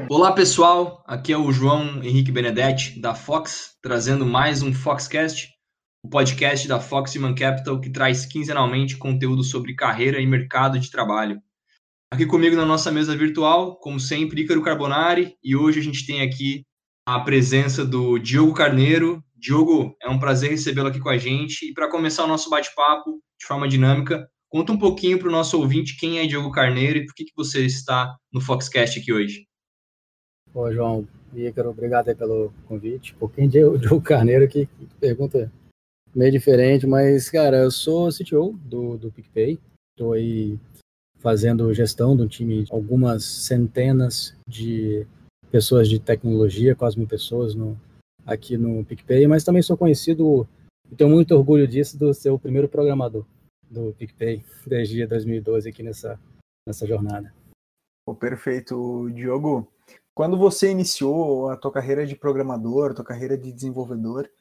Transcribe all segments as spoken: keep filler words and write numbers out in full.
Olá pessoal, aqui é o João Henrique Benedetti da Fox, trazendo mais um Foxcast, o podcast da Fox Human Capital que traz quinzenalmente conteúdo sobre carreira e mercado de trabalho. Aqui comigo na nossa mesa virtual, como sempre, Ícaro Carbonari, e hoje a gente tem aqui a presença do Diogo Carneiro. Diogo, é um prazer recebê-lo aqui com a gente, e para começar o nosso bate-papo de forma dinâmica, conta um pouquinho para o nosso ouvinte quem é Diogo Carneiro e por que, que você está no Foxcast aqui hoje. Ô, João, Ícaro, obrigado aí pelo convite. Um pouquinho de Diogo Carneiro, que, que pergunta meio diferente, mas, cara, eu sou C T O do, do PicPay, estou aí fazendo gestão de um time de algumas centenas de pessoas de tecnologia, quase mil pessoas no, aqui no PicPay, mas também sou conhecido, e tenho muito orgulho disso, do ser o primeiro programador do PicPay desde dois mil e doze aqui nessa, nessa jornada. Oh, perfeito, Diogo. Quando você iniciou a tua carreira de programador, a tua carreira de desenvolvedor,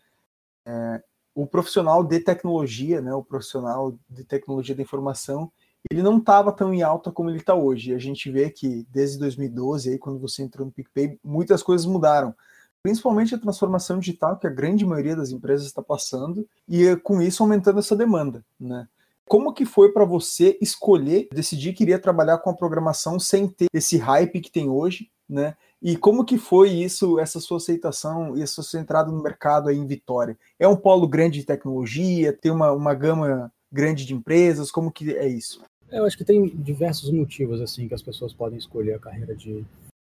é, o profissional de tecnologia, né, o profissional de tecnologia da informação, ele não estava tão em alta como ele está hoje. E a gente vê que desde dois mil e doze, aí, quando você entrou no PicPay, muitas coisas mudaram. Principalmente a transformação digital que a grande maioria das empresas está passando e com isso aumentando essa demanda, né? Como que foi para você escolher, decidir que iria trabalhar com a programação sem ter esse hype que tem hoje, né? E como que foi isso, essa sua aceitação e essa sua entrada no mercado aí em Vitória? É um polo grande de tecnologia? Tem uma, uma gama grande de empresas? Como que é isso? Eu acho que tem diversos motivos assim que as pessoas podem escolher a carreira de,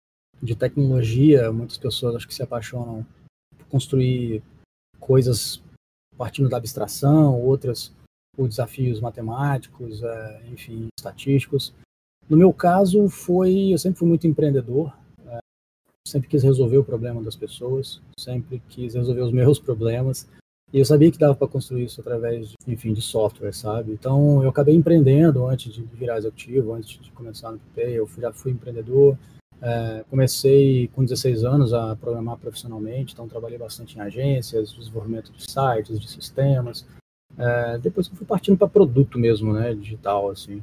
de tecnologia. Muitas pessoas acho que se apaixonam por construir coisas partindo da abstração, outras por desafios matemáticos, é, enfim, estatísticos. No meu caso, foi, eu sempre fui muito empreendedor, é, sempre quis resolver o problema das pessoas, sempre quis resolver os meus problemas, e eu sabia que dava para construir isso através, de, enfim, de software, sabe? Então, eu acabei empreendendo antes de virar executivo, antes de começar no PicPay, eu já fui empreendedor, é, comecei com dezesseis anos a programar profissionalmente, então trabalhei bastante em agências, desenvolvimento de sites, de sistemas. É, depois eu fui partindo para produto mesmo, né, digital, assim.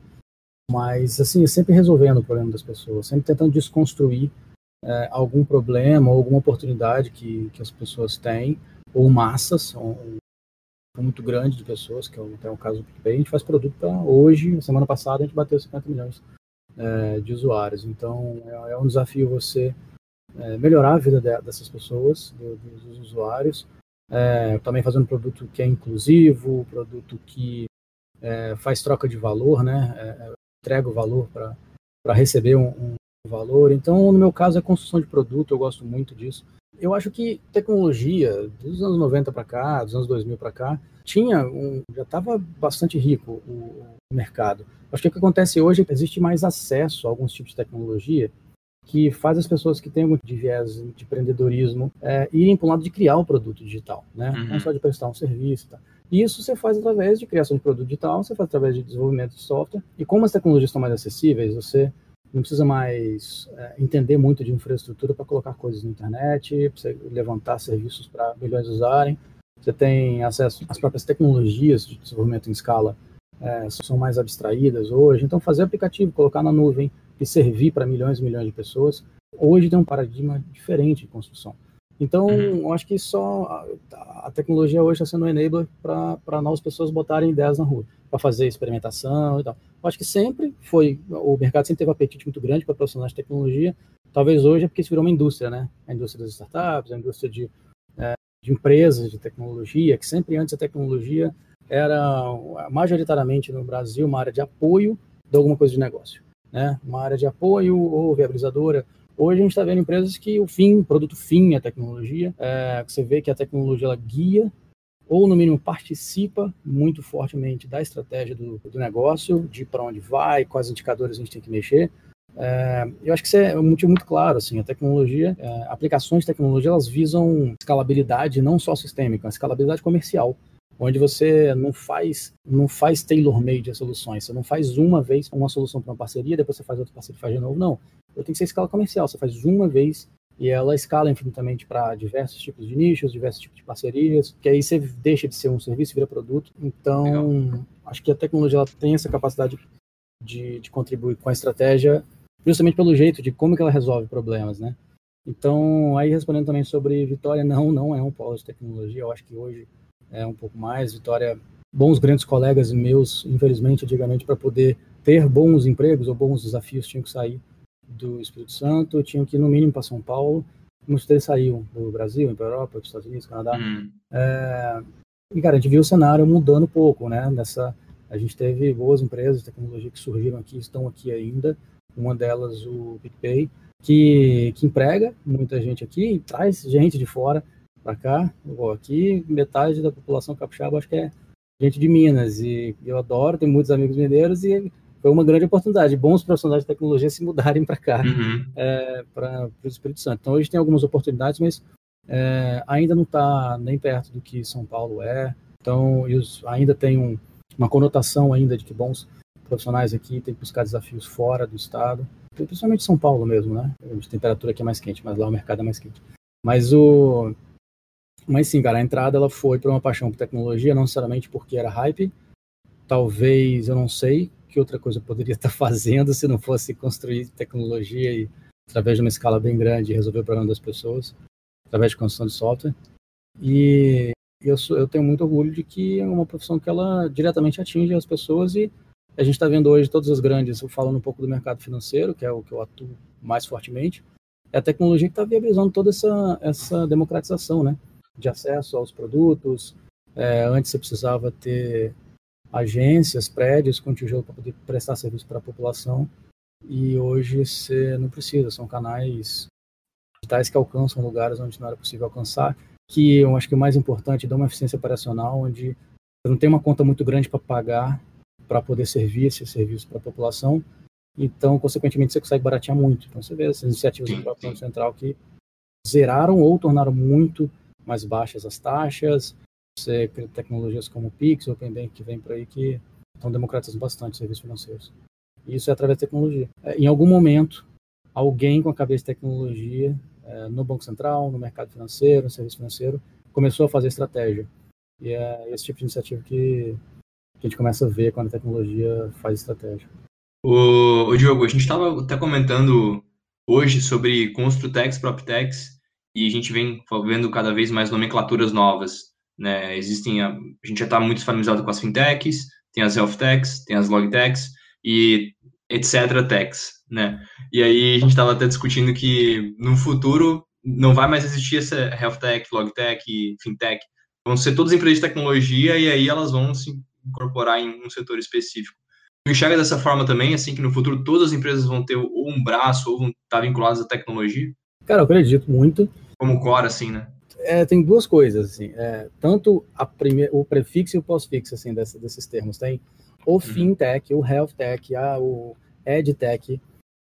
Mas, assim, sempre resolvendo o problema das pessoas, sempre tentando desconstruir é, algum problema ou alguma oportunidade que, que as pessoas têm, ou massas, um, um muito grande de pessoas, que é o, é o caso do PicPay. A gente faz produto para hoje, semana passada a gente bateu cinquenta milhões é, de usuários. Então, é, é um desafio você é, melhorar a vida de, dessas pessoas, do, dos usuários. É, também fazendo produto que é inclusivo, produto que é, faz troca de valor, né? É, entrega o valor para receber um, um valor. Então, no meu caso, é construção de produto, eu gosto muito disso. Eu acho que tecnologia, dos anos noventa para cá, dos anos dois mil para cá, tinha um, já estava bastante rico o, o mercado. Acho que o que acontece hoje é que existe mais acesso a alguns tipos de tecnologia que faz as pessoas que têm algum de viés de empreendedorismo é, irem para o lado de criar um produto digital, né? Uhum. Não só de prestar um serviço. Tá? E isso você faz através de criação de produto digital, você faz através de desenvolvimento de software. E como as tecnologias estão mais acessíveis, você não precisa mais é, entender muito de infraestrutura para colocar coisas na internet, para você levantar serviços para milhões usarem. Você tem acesso às próprias tecnologias de desenvolvimento em escala, é, são mais abstraídas hoje. Então, fazer aplicativo, colocar na nuvem, e servir para milhões e milhões de pessoas, hoje tem um paradigma diferente de construção. Então, uhum. eu acho que só a, a tecnologia hoje está sendo um enabler para novas pessoas botarem ideias na rua, para fazer experimentação e tal. Eu acho que sempre foi, o mercado sempre teve um apetite muito grande para profissionais de tecnologia, talvez hoje é porque isso virou uma indústria, né? A indústria das startups, a indústria de, é, de empresas de tecnologia, que sempre antes a tecnologia era, majoritariamente no Brasil, uma área de apoio de alguma coisa de negócio. Né, uma área de apoio ou viabilizadora. Hoje a gente está vendo empresas que o fim, o produto fim é a tecnologia, é, você vê que a tecnologia ela guia ou no mínimo participa muito fortemente da estratégia do, do negócio, de para onde vai, quais indicadores a gente tem que mexer. É, eu acho que isso é um motivo muito claro, assim, a tecnologia, é, aplicações de tecnologia, elas visam escalabilidade não só sistêmica, mas escalabilidade comercial, onde você não faz, não faz tailor-made as soluções, você não faz uma vez uma solução para uma parceria, depois você faz outra parceria e faz de novo, não. Eu tenho que ser escala comercial, você faz uma vez e ela escala infinitamente para diversos tipos de nichos, diversos tipos de parcerias, que aí você deixa de ser um serviço e vira produto. Então, legal. Acho que a tecnologia ela tem essa capacidade de, de contribuir com a estratégia justamente pelo jeito de como que ela resolve problemas, né? Então, aí respondendo também sobre Vitória, não, não é um polo de tecnologia, eu acho que hoje é um pouco mais. Vitória, bons grandes colegas meus, infelizmente, antigamente, para poder ter bons empregos ou bons desafios, tinham que sair do Espírito Santo, tinham que ir no mínimo para São Paulo, muitos deles saíam do Brasil, para a Europa, para os Estados Unidos, Canadá. Uhum. É, e, cara, a gente viu o cenário mudando um pouco, né? Nessa, a gente teve boas empresas de tecnologia que surgiram aqui, estão aqui ainda, uma delas o PicPay, que, que emprega muita gente aqui e traz gente de fora para cá. Aqui, metade da população capixaba acho que é gente de Minas, e eu adoro, tenho muitos amigos mineiros, e foi uma grande oportunidade, bons profissionais de tecnologia se mudarem para cá, Uhum. é, para o Espírito Santo. Então, hoje tem algumas oportunidades, mas é, ainda não está nem perto do que São Paulo é. Então, os, ainda tem um, uma conotação ainda de que bons profissionais aqui têm que buscar desafios fora do estado, principalmente São Paulo mesmo, né? A temperatura aqui é mais quente, mas lá o mercado é mais quente. Mas o... Mas sim, cara, a entrada ela foi por uma paixão por tecnologia, não necessariamente porque era hype. Talvez, eu não sei que outra coisa eu poderia estar fazendo se não fosse construir tecnologia e, através de uma escala bem grande, resolver o problema das pessoas, através de construção de software. E eu, sou, eu tenho muito orgulho de que é uma profissão que ela diretamente atinge as pessoas, e a gente está vendo hoje todas as grandes, falando um pouco do mercado financeiro, que é o que eu atuo mais fortemente, é a tecnologia que está viabilizando toda essa, essa democratização, né, de acesso aos produtos. É, antes você precisava ter agências, prédios com tijolo para poder prestar serviço para a população, e hoje você não precisa, são canais digitais que alcançam lugares onde não era possível alcançar, que eu acho que o mais importante, dá uma eficiência operacional, onde você não tem uma conta muito grande para pagar para poder servir esse serviço para a população, então, consequentemente, você consegue baratear muito. Então, você vê essas iniciativas sim, do próprio Banco Central que zeraram ou tornaram muito mais baixas as taxas. Você tem tecnologias como o Pix, o Open Bank, que vem por aí, que estão democratizando bastante serviços financeiros. E isso é através da tecnologia. Em algum momento, alguém com a cabeça de tecnologia, no Banco Central, no mercado financeiro, no serviço financeiro, começou a fazer estratégia. E é esse tipo de iniciativa que que a gente começa a ver quando a tecnologia faz estratégia. O, o Diogo, a gente estava até comentando hoje sobre Construtex, PropTex, e a gente vem vendo cada vez mais nomenclaturas novas, né? Existem, a, a gente já está muito familiarizado com as fintechs, tem as healthtechs, tem as logtechs e etc techs, né? E aí a gente estava até discutindo que no futuro não vai mais existir essa healthtech, logtech e fintech, vão ser todas empresas de tecnologia, e aí elas vão se incorporar em um setor específico. Tu enxerga dessa forma também, assim, que no futuro todas as empresas vão ter ou um braço ou vão estar vinculadas à tecnologia? Cara, eu acredito muito. Como core, assim, né? É, tem duas coisas, assim, é, tanto a prime... o prefixo e o pós-fixo, assim, dessa, desses termos. Tem o fintech, o healthtech, a, o edtech.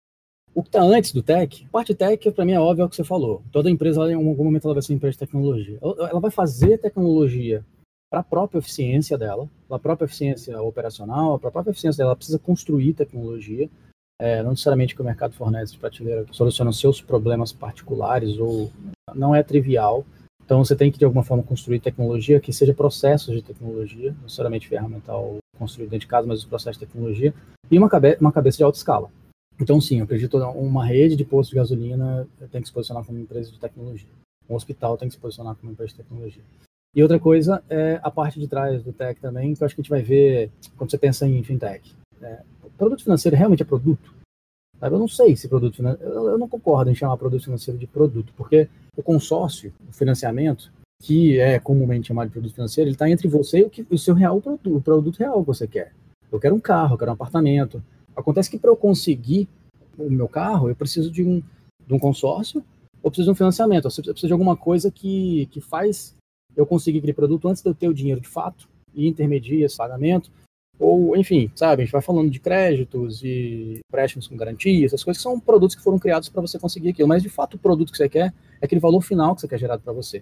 O que está antes do tech, parte tech, para mim, é óbvio, é o que você falou. Toda empresa, ela, em algum momento, ela vai ser uma empresa de tecnologia. Ela vai fazer tecnologia para a própria eficiência dela, para a própria eficiência operacional, para a própria eficiência dela, ela precisa construir tecnologia, é, não necessariamente que o mercado fornece de prateleira, que soluciona seus problemas particulares, ou não é trivial. Então, você tem que, de alguma forma, construir tecnologia que seja processos de tecnologia, não necessariamente ferramental construído dentro de casa, mas os processos de tecnologia, e uma, cabe- uma cabeça de alta escala. Então, sim, eu acredito que uma rede de postos de gasolina tem que se posicionar como empresa de tecnologia. Um hospital tem que se posicionar como empresa de tecnologia. E outra coisa é a parte de trás do tech também, que eu acho que a gente vai ver quando você pensa em fintech. É, produto financeiro realmente é produto? Sabe? Eu não sei se produto financeiro... Eu não concordo em chamar produto financeiro de produto, porque o consórcio, o financiamento, que é comumente chamado de produto financeiro, ele está entre você e o, que, o seu real produto, o produto real que você quer. Eu quero um carro, eu quero um apartamento. Acontece que para eu conseguir o meu carro, eu preciso de um, de um consórcio, ou preciso de um financiamento, ou eu preciso de alguma coisa que, que faz eu conseguir aquele produto antes de eu ter o dinheiro de fato, e intermedia esse pagamento, ou, enfim, sabe, a gente vai falando de créditos e empréstimos com garantia, essas coisas que são produtos que foram criados para você conseguir aquilo, mas de fato o produto que você quer é aquele valor final que você quer gerado para você.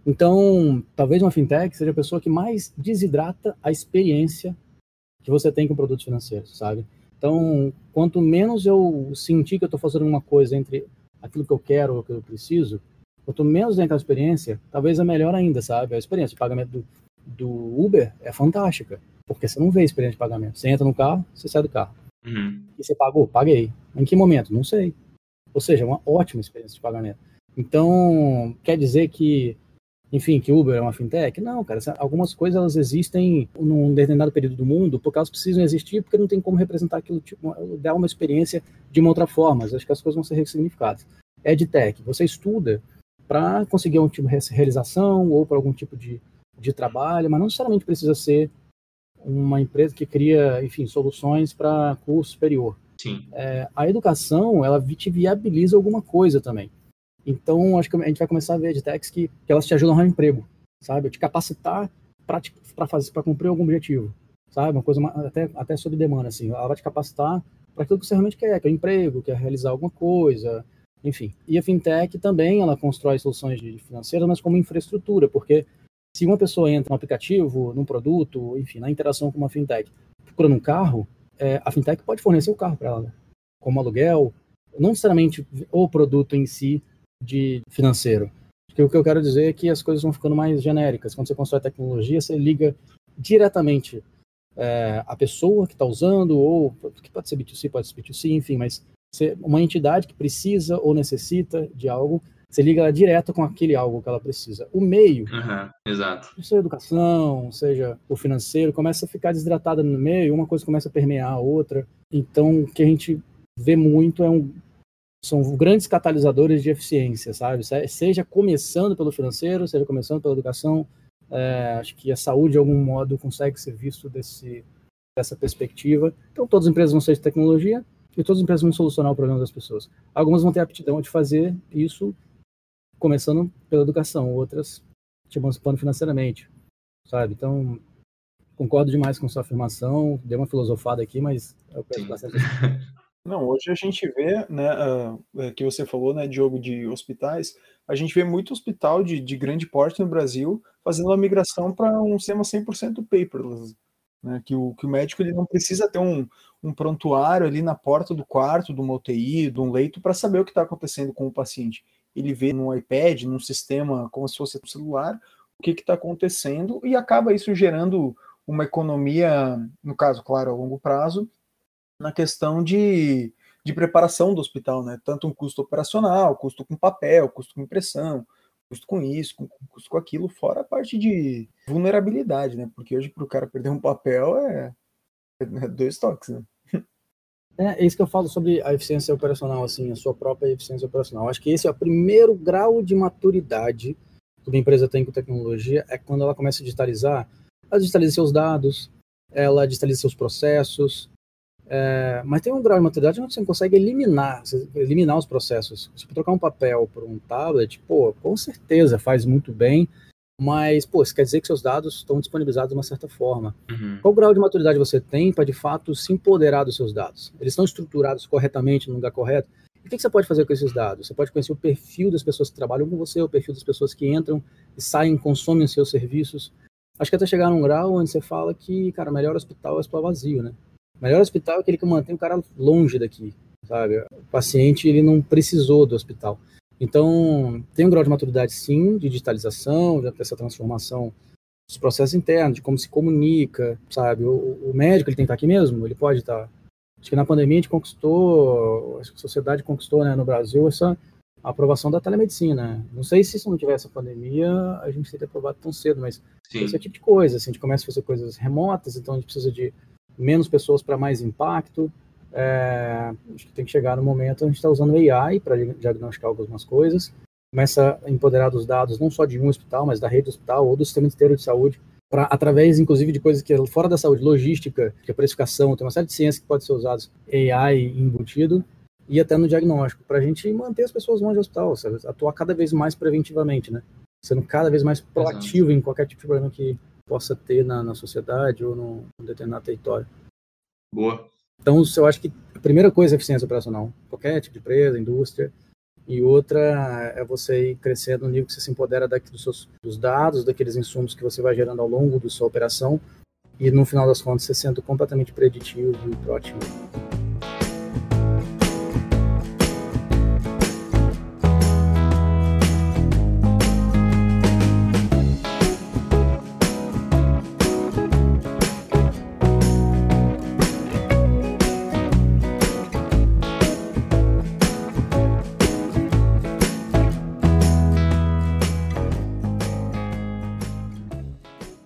Então, talvez uma fintech seja a pessoa que mais desidrata a experiência que você tem com produtos financeiros, sabe? Então, quanto menos eu sentir que eu estou fazendo uma coisa entre aquilo que eu quero ou que eu preciso, quanto menos dentro da experiência, talvez é melhor ainda, sabe? A experiência de pagamento do, do Uber é fantástica, porque você não vê a experiência de pagamento. Você entra no carro, você sai do carro. Uhum. E você pagou? Paguei. Em que momento? Não sei. Ou seja, uma ótima experiência de pagamento. Então, quer dizer que, enfim, que Uber é uma fintech? Não, cara, algumas coisas elas existem num determinado período do mundo porque elas precisam existir, porque não tem como representar aquilo, tipo, dar uma experiência de uma outra forma. Acho que as coisas vão ser ressignificadas. EdTech, você estuda para conseguir um tipo de realização ou para algum tipo de, de trabalho, mas não necessariamente precisa ser uma empresa que cria, enfim, soluções para curso superior. Sim. É, a educação, ela te viabiliza alguma coisa também. Então, acho que a gente vai começar a ver edtechs que, que elas te ajudam a arrumar emprego, sabe? Te capacitar para fazer, para cumprir algum objetivo, sabe? Uma coisa até, até sob demanda, assim. Ela vai te capacitar para aquilo que você realmente quer, que é emprego, quer realizar alguma coisa, enfim. E a fintech também, ela constrói soluções de financeiras, mas como infraestrutura, porque se uma pessoa entra no aplicativo, num produto, enfim, na interação com uma fintech, procurando um carro, é, a fintech pode fornecer o carro para ela, né? Como aluguel, não necessariamente o produto em si de financeiro. Porque o que eu quero dizer é que as coisas vão ficando mais genéricas. Quando você constrói tecnologia, você liga diretamente é, a pessoa que está usando, ou que pode ser B dois C, pode ser B dois C, enfim, mas você, uma entidade que precisa ou necessita de algo, você liga ela direto com aquele algo que ela precisa. O meio, uhum, exato. seja a educação, seja o financeiro, começa a ficar desidratada no meio, uma coisa começa a permear a outra. Então, o que a gente vê muito é um são grandes catalisadores de eficiência, sabe? Seja começando pelo financeiro, seja começando pela educação. É, acho que a saúde, de algum modo, consegue ser visto desse, dessa perspectiva. Então, todas as empresas vão ser de tecnologia e todas as empresas vão solucionar o problema das pessoas. Algumas vão ter a aptidão de fazer isso começando pela educação, outras te emancipando financeiramente, sabe? Então, concordo demais com sua afirmação, dei uma filosofada aqui, mas eu peço bastante. Não, hoje a gente vê, né, uh, que você falou, né, Diogo, de hospitais, a gente vê muito hospital de, de grande porte no Brasil fazendo uma migração para um sistema cem por cento paperless, né, que o, que o médico ele não precisa ter um, um prontuário ali na porta do quarto, de uma U T I, de um leito, para saber o que está acontecendo com o paciente. Ele vê no iPad, num sistema como se fosse um celular, o que está acontecendo e acaba isso gerando uma economia, no caso, claro, a longo prazo, na questão de, de preparação do hospital, né? Tanto um custo operacional, custo com papel, custo com impressão, custo com isso, com, custo com aquilo, fora a parte de vulnerabilidade, né? Porque hoje para o cara perder um papel é, é dois toques, né? É, é isso que eu falo sobre a eficiência operacional, assim, a sua própria eficiência operacional. Acho que esse é o primeiro grau de maturidade que uma empresa tem com tecnologia, é quando ela começa a digitalizar, ela digitaliza seus dados, ela digitaliza seus processos. É, mas tem um grau de maturidade onde você consegue eliminar, eliminar os processos. Se você trocar um papel por um tablet, pô, com certeza faz muito bem, mas, pô, isso quer dizer que seus dados estão disponibilizados de uma certa forma. Uhum. Qual grau de maturidade você tem para, de fato, se empoderar dos seus dados? Eles estão estruturados corretamente no lugar correto? E o que você pode fazer com esses dados? Você pode conhecer o perfil das pessoas que trabalham com você, o perfil das pessoas que entram e saem, consomem os seus serviços. Acho que até chegar num grau onde você fala que, cara, o melhor hospital é o hospital vazio, né? O melhor hospital é aquele que mantém o cara longe daqui, sabe? O paciente, ele não precisou do hospital. Então, tem um grau de maturidade, sim, de digitalização, dessa transformação dos processos internos, de como se comunica, sabe? O, o médico, ele tem que estar aqui mesmo? Ele pode estar. Acho que na pandemia a gente conquistou, acho que a sociedade conquistou, né, no Brasil, essa aprovação da telemedicina. Não sei se se não tivesse a pandemia, a gente teria aprovado tão cedo, mas sim, esse é o tipo de coisa. Assim, a gente começa a fazer coisas remotas, então a gente precisa de menos pessoas para mais impacto. É, acho que tem que chegar no momento, a gente está usando A I para diagnosticar algumas coisas, começa a empoderar dos dados, não só de um hospital, mas da rede do hospital ou do sistema inteiro de saúde, pra, através, inclusive, de coisas que fora da saúde, logística, que é precificação, tem uma série de ciências que pode ser usadas, A I embutido, e até no diagnóstico, para a gente manter as pessoas longe do hospital, sabe? Atuar cada vez mais preventivamente, né? Sendo cada vez mais proativo Exato. Em qualquer tipo de problema que possa ter na, na sociedade ou num determinado território. Boa. Então, eu acho que a primeira coisa é eficiência operacional, qualquer tipo de empresa, indústria, e outra é você ir crescendo no nível que você se empodera daqui dos, seus, dos dados, daqueles insumos que você vai gerando ao longo da sua operação, e no final das contas você sendo completamente preditivo e proativo.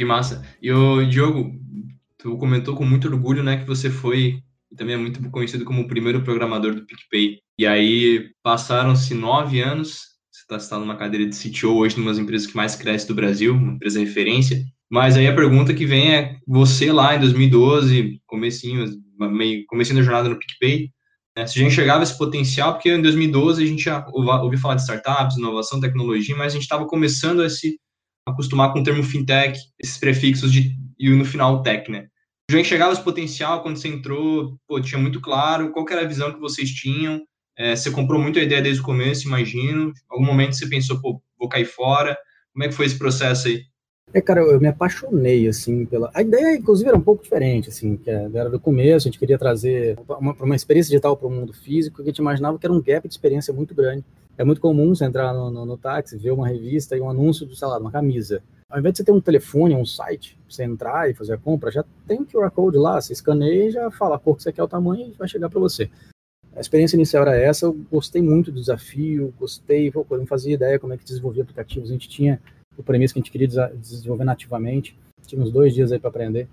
Que massa. E o Diogo, tu comentou com muito orgulho, né, que você foi, e também é muito conhecido como o primeiro programador do PicPay. E aí passaram-se nove anos, você está numa cadeira de C T O hoje, numa das empresas que mais cresce do Brasil, uma empresa referência. Mas aí a pergunta que vem é, você lá em dois mil e doze, comecinho, meio, comecinho da jornada no PicPay, né, você já enxergava esse potencial, porque em dois mil e doze a gente já ouviu falar de startups, inovação, tecnologia, mas a gente estava começando a se acostumar com o termo fintech, esses prefixos de, e no final tech, né? Já enxergava esse potencial quando você entrou, pô, tinha muito claro qual que era a visão que vocês tinham, é, você comprou muito a ideia desde o começo, imagino, em algum momento você pensou, pô, vou cair fora, como é que foi esse processo aí? É, cara, eu, eu me apaixonei, assim, pela... A ideia, inclusive, era um pouco diferente, assim, que era do começo, a gente queria trazer uma, uma experiência digital para o mundo físico, que a gente imaginava que era um gap de experiência muito grande. É muito comum você entrar no, no, no táxi, ver uma revista e um anúncio de, sei lá, uma camisa. Ao invés de você ter um telefone, um site, você entrar e fazer a compra, já tem um Q R Code lá, você escaneia e já fala a cor que você quer, o tamanho, e vai chegar para você. A experiência inicial era essa, eu gostei muito do desafio, gostei, pô, eu não fazia ideia como é que desenvolvia aplicativos, a gente tinha o premissa que a gente queria desenvolver nativamente, tinha uns dois dias aí para aprender,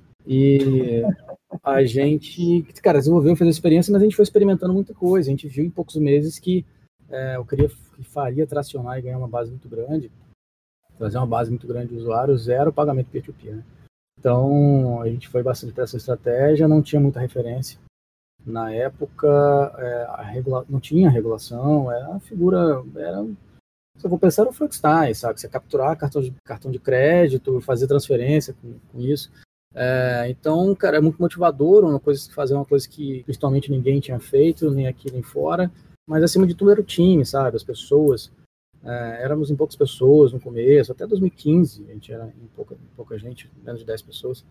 e a gente, cara, desenvolveu, fez a experiência, mas a gente foi experimentando muita coisa, a gente viu em poucos meses que é, eu queria, que faria tracionar e ganhar uma base muito grande, trazer uma base muito grande de usuários, zero pagamento peer-to-peer, né? Então, a gente foi bastante para essa estratégia, não tinha muita referência. Na época, é, a regula... não tinha regulação, era uma figura, era... se eu vou pensar, era o Flextime, sabe? Você capturar cartão de, cartão de crédito, fazer transferência com, com isso. É, então, cara, é muito motivador, uma coisa, fazer uma coisa que principalmente ninguém tinha feito, nem aqui nem fora, mas acima de tudo era o time, sabe? As pessoas. É, éramos em poucas pessoas no começo, até dois mil e quinze, a gente era em pouca, em pouca gente, menos de dez pessoas.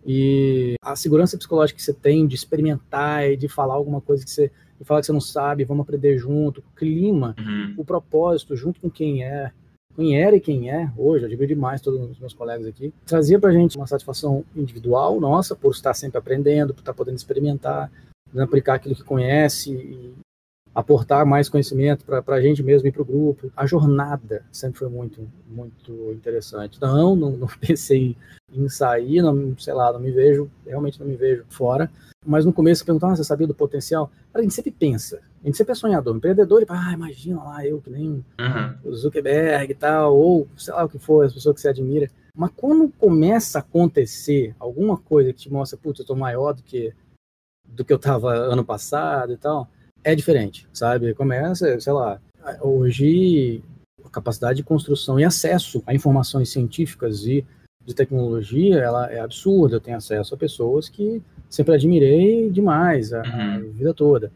E a segurança psicológica que você tem de experimentar e de falar alguma coisa que você, de falar que você não sabe, vamos aprender junto, o clima, uhum. o propósito, junto com quem é, quem era e quem é, hoje, eu admiro demais todos os meus colegas aqui, trazia pra gente uma satisfação individual nossa, por estar sempre aprendendo, por estar podendo experimentar, podendo aplicar aquilo que conhece e aportar mais conhecimento para a gente mesmo e para o grupo. A jornada sempre foi muito, muito interessante. Não, não, não pensei em sair, não, sei lá, não me vejo, realmente não me vejo fora. Mas no começo, perguntava, ah, você sabia do potencial? A gente sempre pensa, a gente sempre é sonhador, empreendedor, e ah, imagina lá, eu que nem uhum. o Zuckerberg e tal, ou sei lá o que for, as pessoas que você admira. Mas quando começa a acontecer alguma coisa que te mostra, putz, eu estou maior do que, do que eu estava ano passado e tal, é diferente, sabe? Começa, sei lá, hoje a capacidade de construção e acesso a informações científicas e de tecnologia, ela é absurda. Eu tenho acesso a pessoas que sempre admirei demais a, uhum. a vida toda.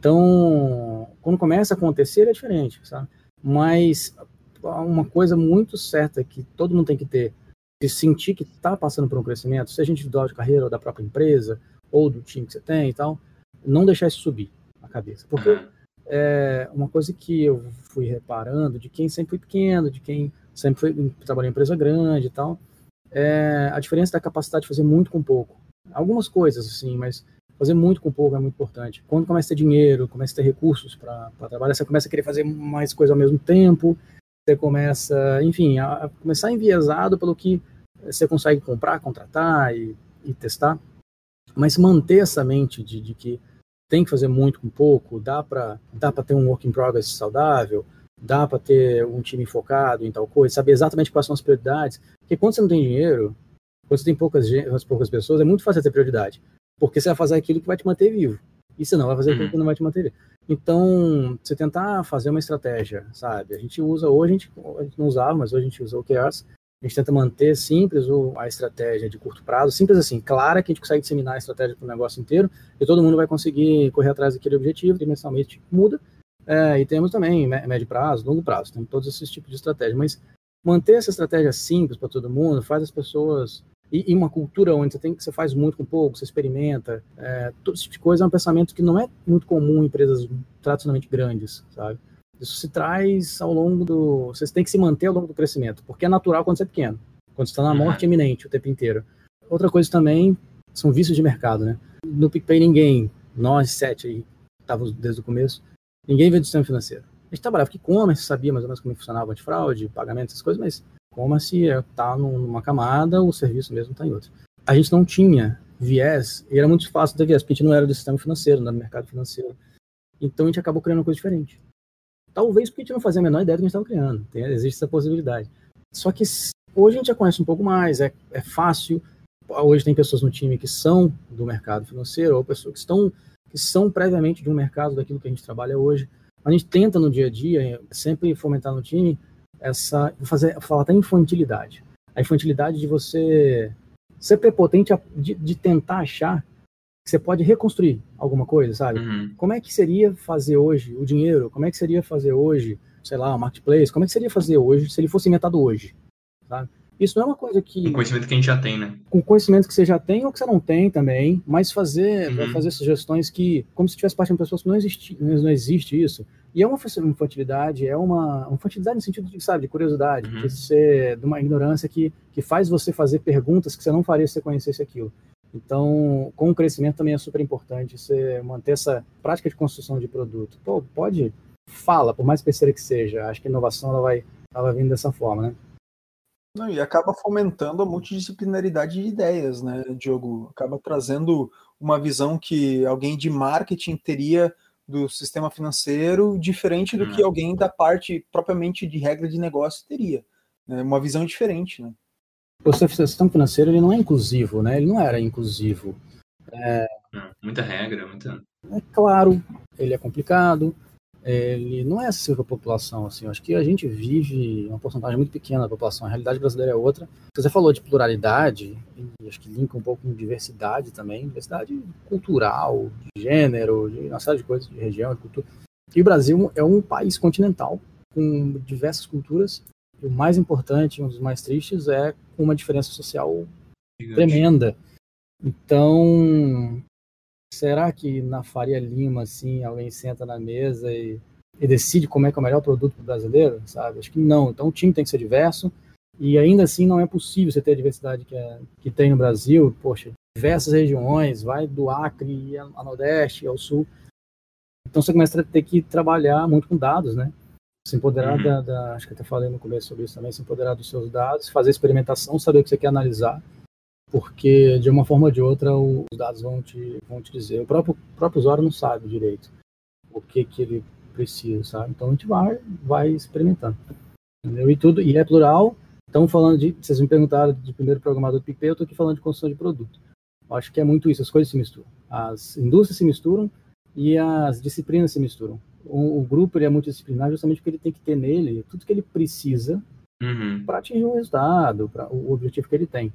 Então, quando começa a acontecer, é diferente, sabe? Mas uma coisa muito certa que todo mundo tem que ter, de sentir que está passando por um crescimento, seja individual de carreira, ou da própria empresa, ou do time que você tem e tal, não deixar isso subir a cabeça, porque é uma coisa que eu fui reparando de quem sempre foi pequeno, de quem sempre foi, trabalhou em empresa grande e tal, é a diferença da capacidade de fazer muito com pouco. Algumas coisas, assim, mas fazer muito com pouco é muito importante. Quando começa a ter dinheiro, começa a ter recursos para trabalhar, você começa a querer fazer mais coisa ao mesmo tempo, você começa, enfim, a, a começar enviesado pelo que você consegue comprar, contratar e, e testar, mas manter essa mente de, de que tem que fazer muito com pouco, dá para dá para ter um work in progress saudável, dá para ter um time focado em tal coisa, saber exatamente quais são as prioridades, porque quando você não tem dinheiro, quando você tem poucas, poucas pessoas, é muito fácil ter prioridade, porque você vai fazer aquilo que vai te manter vivo, e você não vai fazer aquilo que não vai te manter vivo. Então, você tentar fazer uma estratégia, sabe, a gente usa, hoje a gente, a gente não usava, mas hoje a gente usa o Q Rs, a gente tenta manter simples a estratégia de curto prazo, simples assim, clara, que a gente consegue disseminar a estratégia para o negócio inteiro, e todo mundo vai conseguir correr atrás daquele objetivo, dimensionalmente muda, é, e temos também médio prazo, longo prazo, temos todos esses tipos de estratégia, mas manter essa estratégia simples para todo mundo, faz as pessoas, e, e uma cultura onde você, tem, você faz muito com pouco, você experimenta, é, todo esse tipo de coisa é um pensamento que não é muito comum em empresas tradicionalmente grandes, sabe? Isso se traz ao longo do... Vocês têm que se manter ao longo do crescimento, porque é natural quando você é pequeno, quando você está na morte uhum. iminente o tempo inteiro. Outra coisa também são vícios de mercado, né? No PicPay ninguém, nós sete aí, estávamos desde o começo, ninguém veio do sistema financeiro. A gente trabalhava com e-commerce, sabia mais ou menos como funcionava antifraude, pagamento, essas coisas, mas E-commerce está numa camada, o serviço mesmo está em outra. A gente não tinha viés, e era muito fácil ter viés, porque a gente não era do sistema financeiro, não era do mercado financeiro. Então a gente acabou criando uma coisa diferente. Talvez porque a gente não fazia a menor ideia do que a gente estava criando. Tem, existe essa possibilidade. Só que hoje a gente já conhece um pouco mais, é, é fácil. Hoje tem pessoas no time que são do mercado financeiro, ou pessoas que estão que são previamente de um mercado daquilo que a gente trabalha hoje. A gente tenta no dia a dia sempre fomentar no time essa, fazer, falar até infantilidade. A infantilidade de você ser prepotente, de, de tentar achar que você pode reconstruir alguma coisa, sabe? Uhum. Como é que seria fazer hoje o dinheiro? Como é que seria fazer hoje, sei lá, o marketplace? Como é que seria fazer hoje se ele fosse inventado hoje, sabe? Isso não é uma coisa que... Com conhecimento que a gente já tem, né? Com conhecimento que você já tem ou que você não tem também, mas fazer, Uhum. fazer sugestões que, como se tivesse parte de uma pessoa que não existe, não existe isso. E é uma infantilidade, é uma, uma infantilidade no sentido de, sabe, de curiosidade, Uhum. de ser de uma ignorância que, que faz você fazer perguntas que você não faria se você conhecesse aquilo. Então, com o crescimento também é super importante você manter essa prática de construção de produto. Pô, pode, fala, por mais besteira que seja, acho que a inovação ela vai, ela vai vindo dessa forma, né? Não, e acaba fomentando a multidisciplinaridade de ideias, né, Diogo? Acaba trazendo uma visão que alguém de marketing teria do sistema financeiro diferente do Uhum. que alguém da parte propriamente de regra de negócio teria. É uma visão diferente, né? O sistema financeiro ele não é inclusivo, né? Ele não era inclusivo. É, muita regra, muita... É claro, ele é complicado, ele não é acessível para a população, assim, eu acho que a gente vive uma porcentagem muito pequena da população, a realidade brasileira é outra. Você falou de pluralidade, e acho que linka um pouco com diversidade também, diversidade cultural, de gênero, de uma série de coisas, de região, de cultura. E o Brasil é um país continental, com diversas culturas, e o mais importante, um dos mais tristes, é com uma diferença social Gigante. Tremenda. Então... será que na Faria Lima, assim, alguém senta na mesa e, e decide como é que é o melhor produto para o brasileiro, sabe? Acho que não. Então o time tem que ser diverso e ainda assim não é possível você ter a diversidade que, é, que tem no Brasil. Poxa, diversas regiões, vai do Acre ao Nordeste, ao Sul. Então você começa a ter que trabalhar muito com dados, né? Se empoderar uhum. da, da... Acho que eu até falei no começo sobre isso também, se empoderar dos seus dados, fazer experimentação, saber o que você quer analisar, porque de uma forma ou de outra os dados vão te, vão te dizer. O próprio, o próprio usuário não sabe direito o que, que ele precisa, sabe? Então a gente vai, vai experimentando. Entendeu? E tudo, e é plural. Estamos falando de, vocês me perguntaram de primeiro programador do PicPay, eu estou aqui falando de construção de produto. Eu acho que é muito isso, as coisas se misturam. As indústrias se misturam e as disciplinas se misturam. O, o grupo ele é multidisciplinar justamente porque ele tem que ter nele tudo que ele precisa uhum. para atingir o resultado, para o objetivo que ele tem.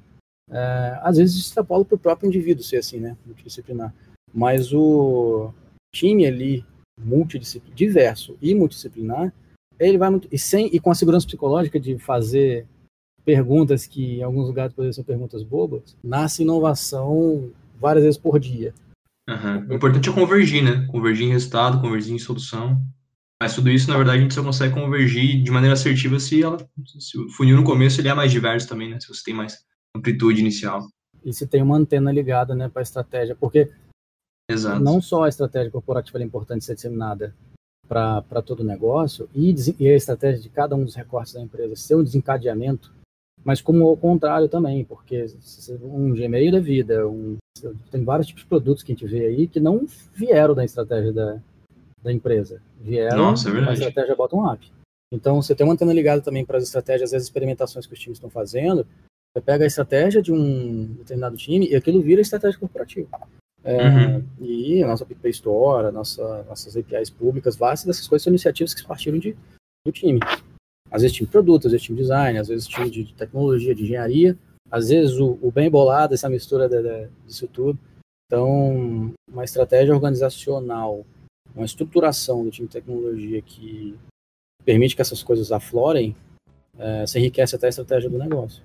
É, às vezes extrapola para o próprio indivíduo ser assim, né, multidisciplinar, mas o time ali multidisciplinar, diverso e multidisciplinar, ele vai muito, e, sem, e com a segurança psicológica de fazer perguntas que em alguns lugares poderiam ser perguntas bobas, nasce inovação várias vezes por dia. Uhum. O importante é convergir, né, convergir em resultado, convergir em solução, mas tudo isso na verdade a gente só consegue convergir de maneira assertiva se, ela, se o funil no começo ele é mais diverso também, né, se você tem mais amplitude inicial. E se tem uma antena ligada, né, para a estratégia, porque Exato. Não só a estratégia corporativa é importante ser disseminada para todo o negócio e, e a estratégia de cada um dos recortes da empresa ser um desencadeamento, mas como ao contrário também, porque um Gmail da vida, um, tem vários tipos de produtos que a gente vê aí que não vieram da estratégia da, da empresa, vieram Nossa, é da estratégia bottom-up. Então, você tem uma antena ligada também para as estratégias e as experimentações que os times estão fazendo. Você pega a estratégia de um determinado time e aquilo vira estratégia corporativa. É, uhum. E a nossa PicPay Store, a nossa, nossas A P Is públicas, várias dessas coisas são iniciativas que partiram de, do time. Às vezes time de produto, às vezes time de design, às vezes time de tecnologia, de engenharia, às vezes o, o bem bolado, essa mistura de, de, disso tudo. Então, uma estratégia organizacional, uma estruturação do time de tecnologia que permite que essas coisas aflorem, é, se enriquece até a estratégia do negócio.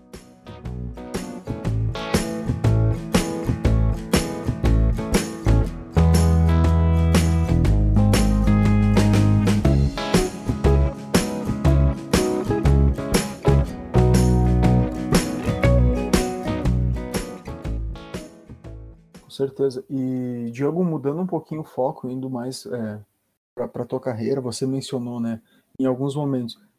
Com certeza. E, Diogo, mudando um pouquinho o foco, indo mais é, para a tua carreira, você mencionou, né, em alguns momentos,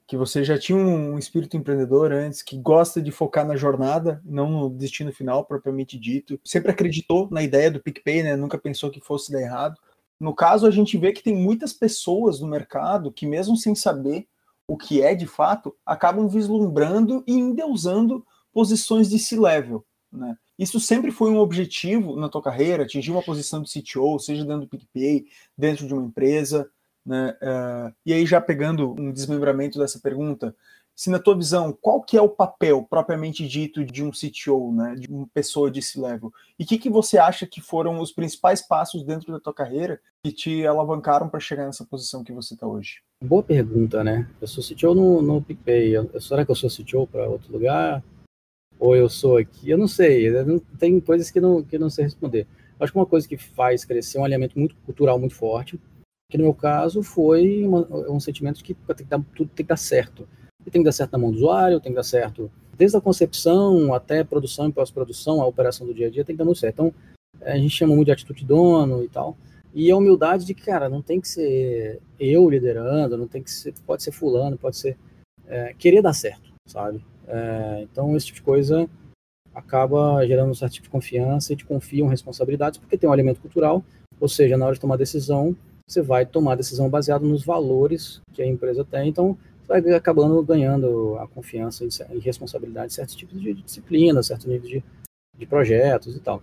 que você já tinha um espírito empreendedor antes, que gosta de focar na jornada, não no destino final propriamente dito. Sempre acreditou na ideia do PicPay, né? Nunca pensou que fosse dar errado. No caso, a gente vê que tem muitas pessoas no mercado que, mesmo sem saber o que é de fato, acabam vislumbrando e endeusando posições de C-level, né? Isso sempre foi um objetivo na tua carreira, atingir uma posição de C T O, seja dentro do PicPay, dentro de uma empresa, né? Uh, e aí, já pegando um desmembramento dessa pergunta, se na tua visão, qual que é o papel propriamente dito de um C T O, né, de uma pessoa de C-level? E o que, que você acha que foram os principais passos dentro da tua carreira que te alavancaram para chegar nessa posição que você está hoje? Boa pergunta, né? Eu sou C T O no, no PicPay. Eu, será que eu sou C T O para outro lugar? Ou eu sou aqui? Eu não sei. Eu não, tem coisas que não, que não sei responder. Acho que uma coisa que faz crescer é um alinhamento muito cultural muito forte, que no meu caso foi uma, um sentimento de que tem que dar, tudo tem que dar certo. E tem que dar certo na mão do usuário, tem que dar certo desde a concepção até a produção e pós-produção, a operação do dia a dia tem que dar muito certo. Então, a gente chama muito de atitude de dono e tal. E a humildade de que, cara, não tem que ser eu liderando, não tem que ser, pode ser fulano, pode ser é, querer dar certo, sabe? É, então, esse tipo de coisa acaba gerando um certo tipo de confiança e te confiam responsabilidades, porque tem um alinhamento cultural, ou seja, na hora de tomar decisão, você vai tomar decisão baseada nos valores que a empresa tem, então você vai acabando ganhando a confiança e responsabilidade de certos tipos de disciplina, certos níveis de, de projetos e tal.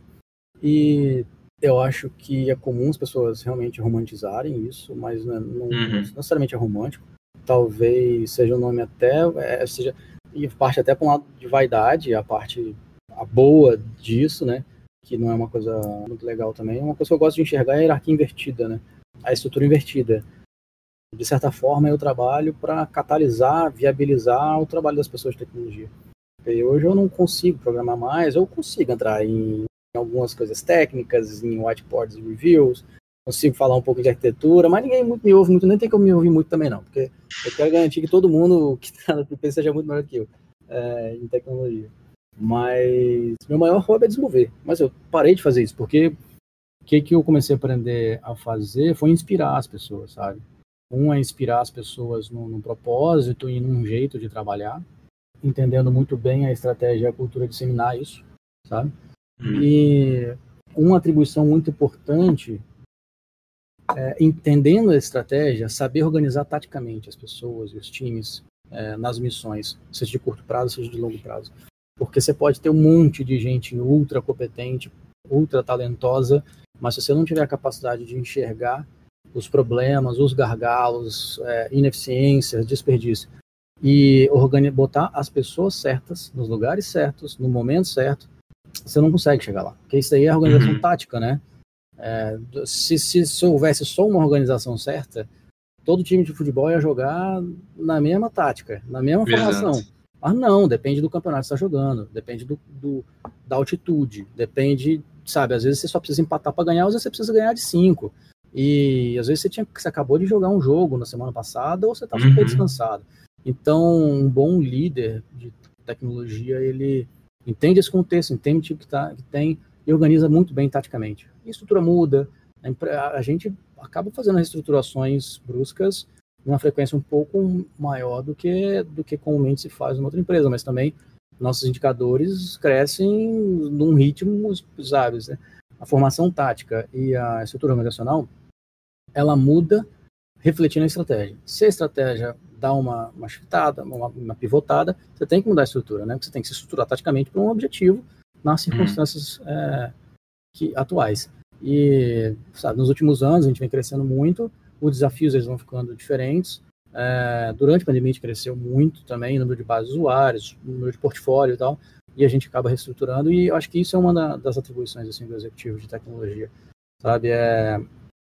E eu acho que é comum as pessoas realmente romantizarem isso, mas não, não, uhum. não necessariamente é romântico. Talvez seja um nome até, é, seja, e parte até para um lado de vaidade, a parte a boa disso, né, que não é uma coisa muito legal também. Uma coisa que eu gosto de enxergar é a hierarquia invertida, né, a estrutura invertida. De certa forma, eu trabalho para catalisar, viabilizar o trabalho das pessoas de tecnologia. E hoje eu não consigo programar mais, eu consigo entrar em algumas coisas técnicas, em whiteboards e reviews, consigo falar um pouco de arquitetura, mas ninguém muito me ouve muito, nem tem que eu me ouvir muito também não, porque eu quero garantir que todo mundo que está no P P seja muito melhor do que eu é, em tecnologia. Mas meu maior hobby é desenvolver, mas eu parei de fazer isso, porque o que, que eu comecei a aprender a fazer foi inspirar as pessoas, sabe? Um é inspirar as pessoas num, num propósito e num jeito de trabalhar, entendendo muito bem a estratégia e a cultura, disseminar isso, sabe? Hum. E uma atribuição muito importante é, entendendo a estratégia, saber organizar taticamente as pessoas e os times é, nas missões, seja de curto prazo, seja de longo prazo. Porque você pode ter um monte de gente ultra competente, ultra talentosa, mas se você não tiver a capacidade de enxergar os problemas, os gargalos, é, ineficiências, desperdício, e organizar, botar as pessoas certas, nos lugares certos, no momento certo, você não consegue chegar lá. Porque isso aí é a organização uhum. tática, né? É, se, se, se houvesse só uma organização certa, todo time de futebol ia jogar na mesma tática, na mesma formação. Exato. Mas não, depende do campeonato que você está jogando, depende do, do, da altitude, depende, sabe, às vezes você só precisa empatar para ganhar, às vezes você precisa ganhar de cinco. E às vezes você, tinha, você acabou de jogar um jogo na semana passada ou você está uhum. super descansado. Então, um bom líder de tecnologia, ele entende esse contexto, entende o tipo que, tá, que tem e organiza muito bem taticamente. A estrutura muda, a, a gente acaba fazendo reestruturações bruscas numa frequência um pouco maior do que, do que comumente se faz em outra empresa, mas também nossos indicadores crescem num ritmo, sabe, né? A formação tática e a estrutura organizacional, ela muda refletindo a estratégia. Se a estratégia dá uma, uma shiftada, uma, uma pivotada, você tem que mudar a estrutura, né? Você tem que se estruturar taticamente para um objetivo nas circunstâncias hum. é, que, atuais. E, sabe, nos últimos anos a gente vem crescendo muito, os desafios eles vão ficando diferentes. É, durante a pandemia a gente cresceu muito também, o número de bases de usuários, o número de portfólio e tal, e a gente acaba reestruturando, e eu acho que isso é uma da, das atribuições assim, do executivo de tecnologia, sabe? É,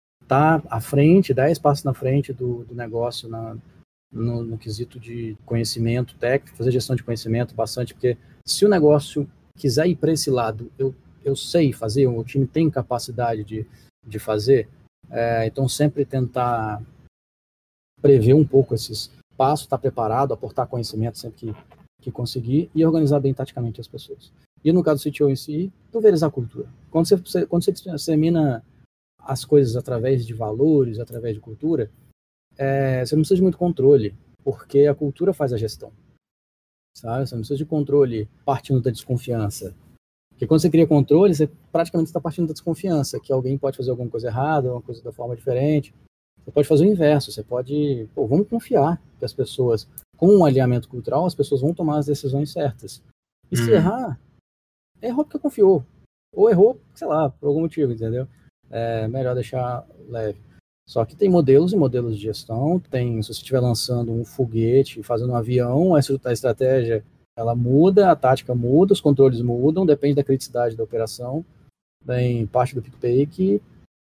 tá à frente, dez passos na frente do, do negócio na, no, no quesito de conhecimento técnico, fazer gestão de conhecimento bastante, porque se o negócio quiser ir para esse lado, eu, eu sei fazer, o time tem capacidade de, de fazer, é, então sempre tentar prever um pouco esses passos, estar preparado, aportar conhecimento sempre que, que conseguir e organizar bem taticamente as pessoas. E no caso do C T O em si, pulverizar a cultura. Quando você, quando você dissemina as coisas através de valores, através de cultura, é, você não precisa de muito controle. porque a cultura faz a gestão, sabe? Você não precisa de controle partindo da desconfiança. Porque quando você cria controle, você praticamente está partindo da desconfiança, que alguém pode fazer alguma coisa errada, alguma coisa da forma diferente. Você pode fazer o inverso, você pode... Pô, vamos confiar que as pessoas, com um alinhamento cultural, as pessoas vão tomar as decisões certas. E se Uhum. errar, errou porque confiou. Ou errou, sei lá, por algum motivo, entendeu? É melhor deixar leve. Só que tem modelos e modelos de gestão. Tem, se você estiver lançando um foguete, fazendo um avião, a estratégia ela muda, a tática muda, os controles mudam, depende da criticidade da operação. Tem parte do PicPay que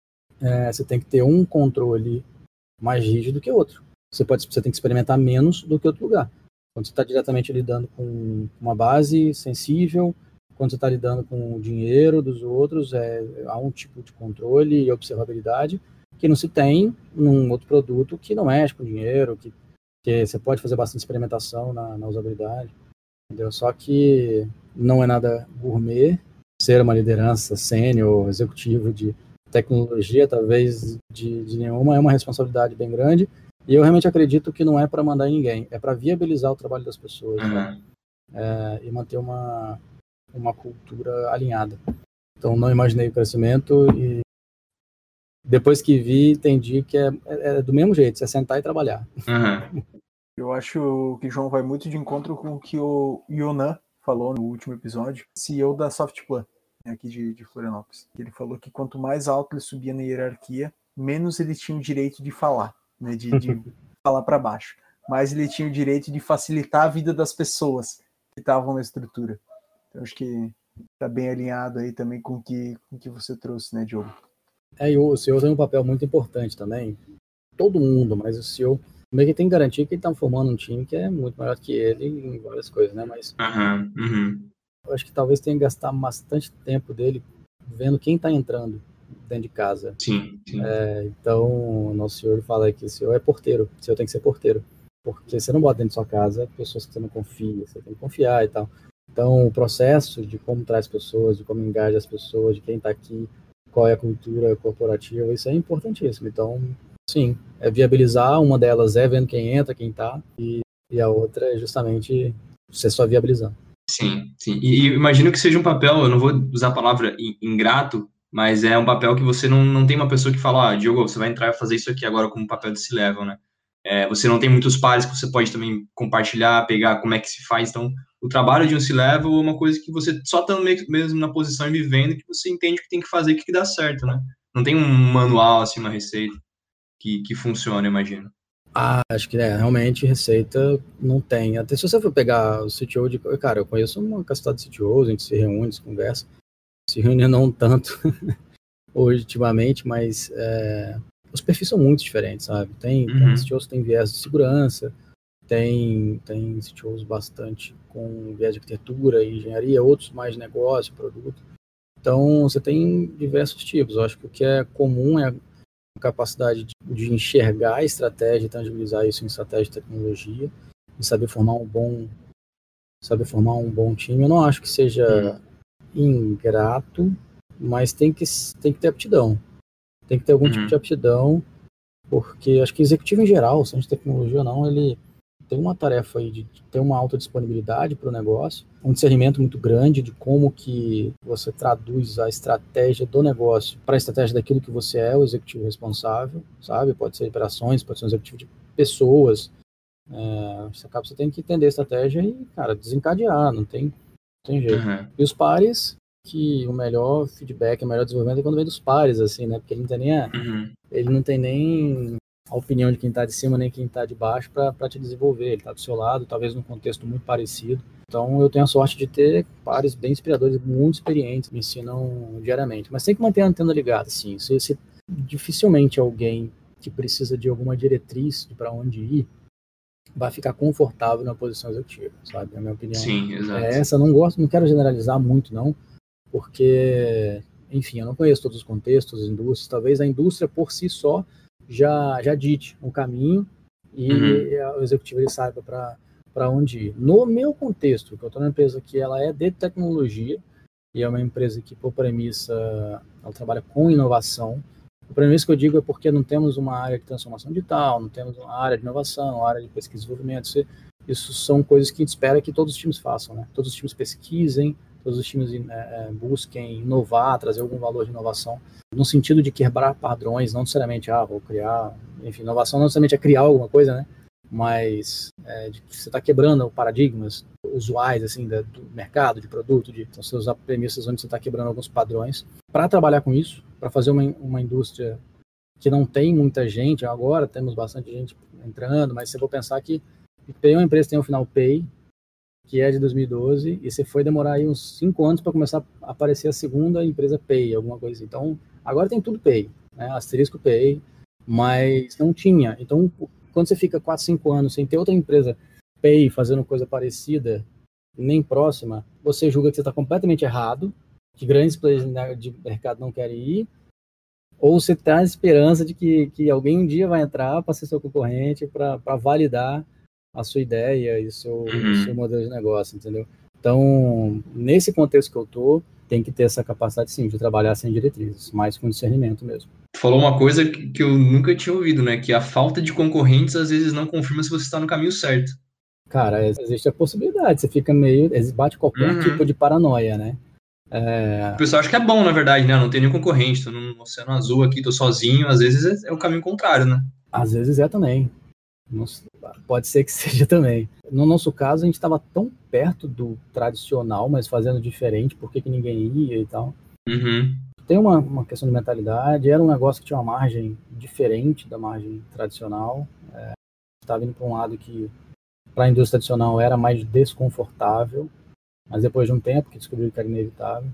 é, você tem que ter um controle mais rígido que outro. Você, pode, você tem que experimentar menos do que outro lugar. Quando você está diretamente lidando com uma base sensível, quando você está lidando com o dinheiro dos outros, é, há um tipo de controle e observabilidade que não se tem num outro produto que não mexe com dinheiro, que, que você pode fazer bastante experimentação na, na usabilidade. Entendeu? Só que não é nada gourmet ser uma liderança sênior, executivo de tecnologia, talvez de, de nenhuma, é uma responsabilidade bem grande. E eu realmente acredito que não é para mandar em ninguém, é para viabilizar o trabalho das pessoas, Uhum. né? É, e manter uma, uma cultura alinhada. Então, não imaginei o crescimento e depois que vi, entendi que é, é, é do mesmo jeito, é sentar e trabalhar. Uhum. Eu acho que o João vai muito de encontro com o que o Yonan falou no último episódio, C E O da Softplan, aqui de, de Florianópolis. Ele falou que quanto mais alto ele subia na hierarquia, menos ele tinha o direito de falar, né, de, de falar para baixo. Mas ele tinha o direito de facilitar a vida das pessoas que estavam na estrutura. Então acho que está bem alinhado aí também com o que, com o que você trouxe, né, Diogo? É, e o C E O tem um papel muito importante também. Todo mundo, mas o C E O meio que tem que garantir que ele está formando um time que é muito maior que ele em várias coisas, né? Mas Uhum. Uhum. eu acho que talvez tenha que gastar bastante tempo dele vendo quem está entrando dentro de casa. Sim, sim. É, então, o nosso senhor fala que o senhor é porteiro, o senhor tem que ser porteiro, porque você não bota dentro de sua casa pessoas que você não confia, você tem que confiar e tal. Então, o processo de como traz pessoas, de como engaja as pessoas, de quem está aqui, qual é a cultura corporativa, isso é importantíssimo. Então, sim, é viabilizar, uma delas é vendo quem entra, quem está, e, e a outra é justamente você só viabilizando. Sim, sim. E, e imagino que seja um papel, eu não vou usar a palavra ingrato, mas é um papel que você não, não tem uma pessoa que fala, ah, Diogo, você vai entrar e fazer isso aqui agora como papel de C-Level, né? É, você não tem muitos pares que você pode também compartilhar, pegar como é que se faz. Então, o trabalho de um C-Level é uma coisa que você só estando mesmo na posição e vivendo que você entende o que tem que fazer e que dá certo, né? Não tem um manual, assim, uma receita que, que funcione, eu imagino. Ah, acho que é, realmente receita não tem. Até se você for pegar o C T O de... Cara, eu conheço uma cacetada de C T Os, a gente se reúne, se conversa. Se reúne não tanto hoje, ultimamente, mas é, os perfis são muito diferentes, sabe? Tem, Uhum. tem C T Os que tem viés de segurança, tem, tem C T Os bastante com viés de arquitetura e engenharia, outros mais de negócio, produto. Então, você tem diversos tipos. Eu acho que o que é comum é a capacidade de, de enxergar a estratégia e tangibilizar isso em estratégia de tecnologia e saber formar um bom saber formar um bom time. Eu não acho que seja uhum. ingrato, mas tem que, tem que ter aptidão. Tem que ter algum uhum. tipo de aptidão, porque acho que executivo em geral, seja de tecnologia ou não, ele tem uma tarefa aí de ter uma alta disponibilidade para o negócio, um discernimento muito grande de como que você traduz a estratégia do negócio para a estratégia daquilo que você é, o executivo responsável, sabe? Pode ser operações, pode ser um executivo de pessoas. É, você, acaba, você tem que entender a estratégia e, cara, desencadear, não tem, não tem jeito. Uhum. E os pares, que o melhor feedback, o melhor desenvolvimento é quando vem dos pares, assim, né? Porque ele não tem nem a, uhum. ele não tem nem a opinião de quem está de cima nem quem está de baixo para te desenvolver. Ele está do seu lado, talvez num contexto muito parecido. Então eu tenho a sorte de ter pares bem inspiradores, muito experientes, me ensinam diariamente. Mas tem que manter a antena ligada, sim. Se, se dificilmente alguém que precisa de alguma diretriz de para onde ir vai ficar confortável na posição executiva, sabe? A minha opinião sim, exato. é essa. Não gosto, não quero generalizar muito, não, porque, enfim, eu não conheço todos os contextos, as indústrias. Talvez a indústria por si só já, já dite um caminho e uhum. o executivo ele saiba para onde ir. No meu contexto, que eu estou numa empresa que ela é de tecnologia e é uma empresa que, por premissa, ela trabalha com inovação, O problema que eu digo é porque não temos uma área de transformação digital, não temos uma área de inovação, uma área de pesquisa e desenvolvimento. Isso, isso são coisas que a gente espera que todos os times façam, né? Todos os times pesquisem, todos os times é, busquem inovar, trazer algum valor de inovação, no sentido de quebrar padrões, não necessariamente, ah, vou criar, enfim, inovação não necessariamente é criar alguma coisa, né? Mas é, de que você está quebrando paradigmas usuais, assim, da, do mercado, de produto, de, então você usar premissas onde você está quebrando alguns padrões, para trabalhar com isso, para fazer uma, uma indústria que não tem muita gente, agora temos bastante gente entrando, mas se eu vou pensar que PicPay é uma empresa que tem o final Pay, que é de dois mil e doze, e você foi demorar aí uns cinco anos para começar a aparecer a segunda empresa Pay, alguma coisa assim. Então, agora tem tudo Pay, né? Asterisco Pay, mas não tinha. Então, quando você fica quatro, cinco anos sem ter outra empresa Pay fazendo coisa parecida, nem próxima, você julga que você está completamente errado, que grandes players de mercado não querem ir, ou você tem a esperança de que, que alguém um dia vai entrar para ser seu concorrente, para validar a sua ideia e o seu, uhum. seu modelo de negócio, entendeu? Então, nesse contexto que eu tô, tem que ter essa capacidade, sim, de trabalhar sem diretrizes, mais com discernimento mesmo. Tu falou uma coisa que, que eu nunca tinha ouvido, né? Que a falta de concorrentes, às vezes, não confirma se você está no caminho certo. Cara, existe a possibilidade, você fica meio... bate qualquer uhum. tipo de paranoia, né? É... O pessoal acha que é bom, na verdade, né? Não tem nenhum concorrente, tô no Oceano Azul aqui, tô sozinho, às vezes é, é o caminho contrário, né? Às vezes é também. Pode ser que seja também. No nosso caso, a gente estava tão perto do tradicional, mas fazendo diferente, por que que ninguém ia e tal. Uhum. Tem uma, uma questão de mentalidade, era um negócio que tinha uma margem diferente da margem tradicional. É, estava indo para um lado que, para a indústria tradicional, era mais desconfortável, mas depois de um tempo que descobriu que era inevitável.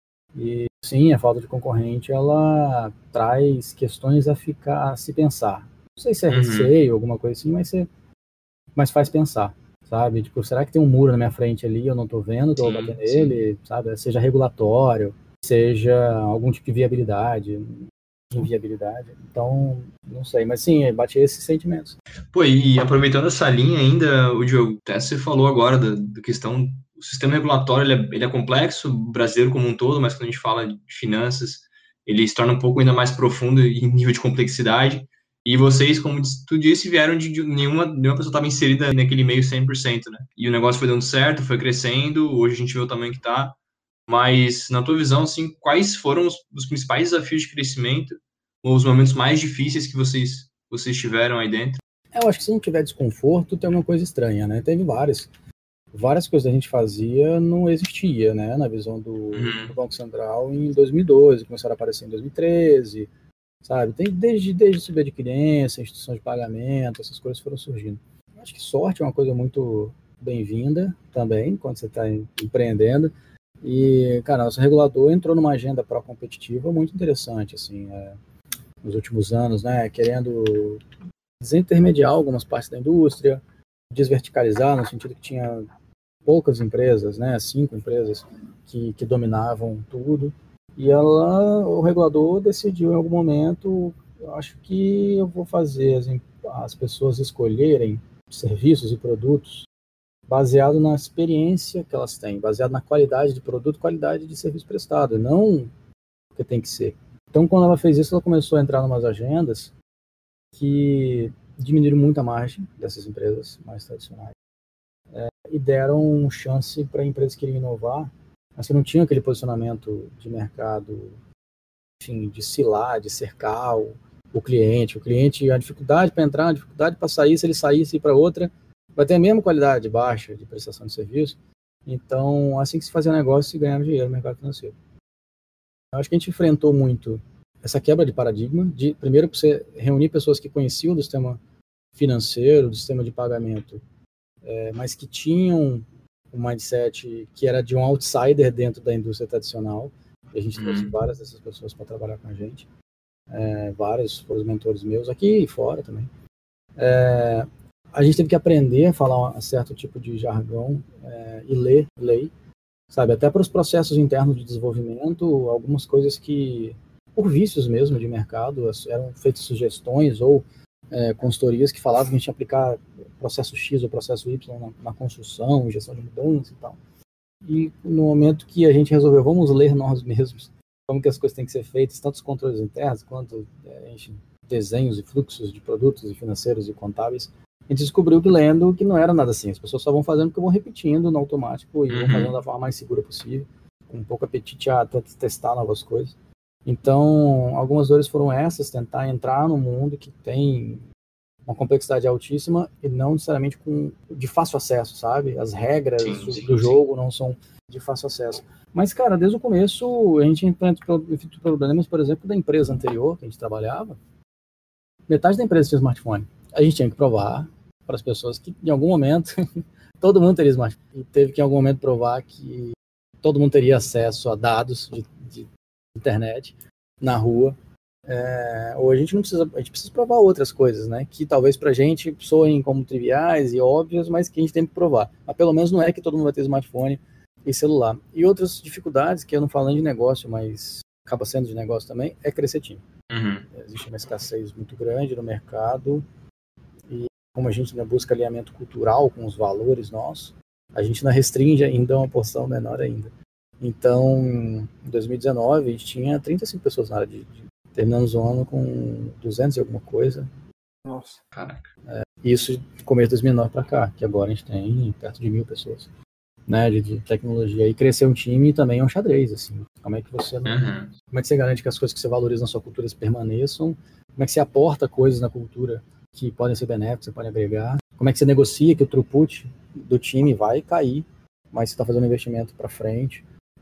E sim, a falta de concorrente, ela traz questões a ficar, a se pensar. Não sei se é receio, uhum. alguma coisa assim, mas, você, mas faz pensar, sabe? Tipo, será que tem um muro na minha frente ali, eu não tô vendo, tô sim, batendo nele, sim. sabe? Seja regulatório, seja algum tipo de viabilidade, inviabilidade. Então, não sei, mas sim, bate esses sentimentos. Pô, e aproveitando essa linha ainda, o Diogo, até você falou agora da, da questão, o sistema regulatório, ele é, ele é complexo, o brasileiro como um todo, mas quando a gente fala de finanças, ele se torna um pouco ainda mais profundo em nível de complexidade. E vocês, como tu disse, vieram de, de nenhuma, nenhuma pessoa estava inserida naquele meio cem por cento, né? E o negócio foi dando certo, foi crescendo, hoje a gente vê o tamanho que tá. Mas, na tua visão, assim, quais foram os, os principais desafios de crescimento, ou os momentos mais difíceis que vocês, vocês tiveram aí dentro? Eu acho que se não tiver desconforto, tem uma coisa estranha, né? Teve várias. Várias coisas que a gente fazia não existia, né? Na visão do, uhum. do Banco Central em dois mil e doze, começaram a aparecer em dois mil e treze... sabe, tem desde, desde subadquirência, instituição de pagamento, essas coisas foram surgindo. Eu acho que sorte é uma coisa muito bem-vinda também, quando você está empreendendo, e, cara, nosso regulador entrou numa agenda pró-competitiva muito interessante, assim, é, nos últimos anos, né, querendo desintermediar algumas partes da indústria, desverticalizar, no sentido que tinha poucas empresas, né, cinco empresas que, que dominavam tudo. E ela, o regulador decidiu em algum momento, eu acho que eu vou fazer as, as pessoas escolherem serviços e produtos baseado na experiência que elas têm, baseado na qualidade de produto, qualidade de serviço prestado, não o que tem que ser. Então, quando ela fez isso, ela começou a entrar em umas agendas que diminuíram muito a margem dessas empresas mais tradicionais é, e deram chance para empresas que queriam inovar, mas que não tinham aquele posicionamento de mercado, enfim, de cilar, de cercar o, o cliente. O cliente, a dificuldade para entrar, a dificuldade para sair, se ele saísse e ir para outra, vai ter a mesma qualidade baixa de prestação de serviço. Então, assim que se fazia negócio, se ganhava dinheiro no mercado financeiro. Eu acho que a gente enfrentou muito essa quebra de paradigma, de, primeiro, para você reunir pessoas que conheciam do sistema financeiro, do sistema de pagamento, é, mas que tinham um mindset que era de um outsider dentro da indústria tradicional. E a gente trouxe uhum. várias dessas pessoas para trabalhar com a gente. É, vários foram os mentores meus, aqui e fora também. É, a gente teve que aprender a falar um certo tipo de jargão é, e ler lei, sabe? Até para os processos internos de desenvolvimento, algumas coisas que, por vícios mesmo de mercado, eram feitas sugestões ou é, consultorias que falavam que a gente ia aplicar processo X ou processo Y na, na construção, gestão de mudança e tal. E no momento que a gente resolveu, vamos ler nós mesmos como que as coisas têm que ser feitas, tanto os controles internos quanto é, desenhos e fluxos de produtos e financeiros e contábeis. A gente descobriu que lendo que não era nada assim. As pessoas só vão fazendo porque vão repetindo no automático e uhum. vão fazendo da forma mais segura possível, com um pouco apetite a testar novas coisas. Então, algumas dores foram essas, tentar entrar no mundo que tem uma complexidade altíssima e não necessariamente com, de fácil acesso, sabe? As regras sim, sim, do jogo sim. não são de fácil acesso. Mas, cara, desde o começo, a gente enfrentou problemas, por exemplo, da empresa anterior que a gente trabalhava. Metade da empresa tinha smartphone. A gente tinha que provar para as pessoas que, em algum momento, todo mundo teria smartphone. E teve que, em algum momento, provar que todo mundo teria acesso a dados de, de internet na rua. É, ou a gente não precisa, a gente precisa provar outras coisas, né? Que talvez pra gente soem como triviais e óbvias, mas que a gente tem que provar. Mas pelo menos não é que todo mundo vai ter smartphone e celular. E outras dificuldades, que eu não falo de negócio, mas acaba sendo de negócio também, é crescer time. Uhum. Existe uma escassez muito grande no mercado e como a gente ainda busca alinhamento cultural com os valores nossos, a gente ainda restringe ainda uma porção menor ainda. Então, em dois mil e dezenove, a gente tinha trinta e cinco pessoas na área de, de terminamos o ano com duzentos e alguma coisa. Nossa, caraca. É, isso de começo de dois mil e nove para cá, que agora a gente tem perto de mil pessoas, né, de, de tecnologia. E crescer um time também é um xadrez, assim. Como é que você não, uhum. como é que você garante que as coisas que você valoriza na sua cultura permaneçam? Como é que você aporta coisas na cultura que podem ser benéficas, você pode agregar? Como é que você negocia que o throughput do time vai cair, mas você está fazendo um investimento para frente?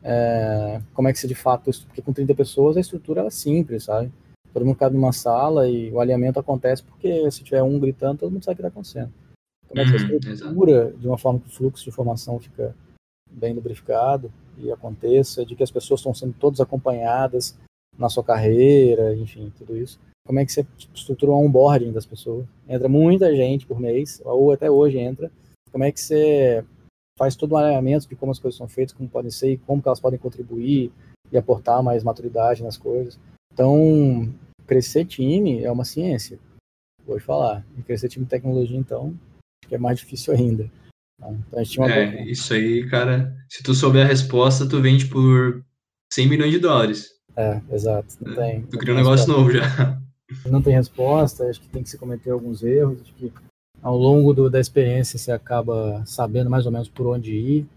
É, como é que você de fato, porque com trinta pessoas a estrutura é simples, sabe? Todo mundo cabe numa sala e o alinhamento acontece porque se tiver um gritando, todo mundo sabe o que está acontecendo. Como é que uhum, você estrutura exato. De uma forma que o fluxo de informação fica bem lubrificado e aconteça, de que as pessoas estão sendo todas acompanhadas na sua carreira, enfim, tudo isso. Como é que você estrutura o onboarding das pessoas? Entra muita gente por mês, ou até hoje entra. Como é que você faz todo um alinhamento de como as coisas são feitas, como podem ser e como que elas podem contribuir e aportar mais maturidade nas coisas. Então, crescer time é uma ciência, vou te falar. E crescer time de tecnologia, então, acho que é mais difícil ainda. Então, a gente tinha uma é, boa... isso aí, cara, se tu souber a resposta, tu vende por cem milhões de dólares. É, exato. Não é, tem, tu não cria tem um negócio resposta. novo já. Não tem resposta, acho que tem que se cometer alguns erros, acho que ao longo do, da experiência você acaba sabendo mais ou menos por onde ir,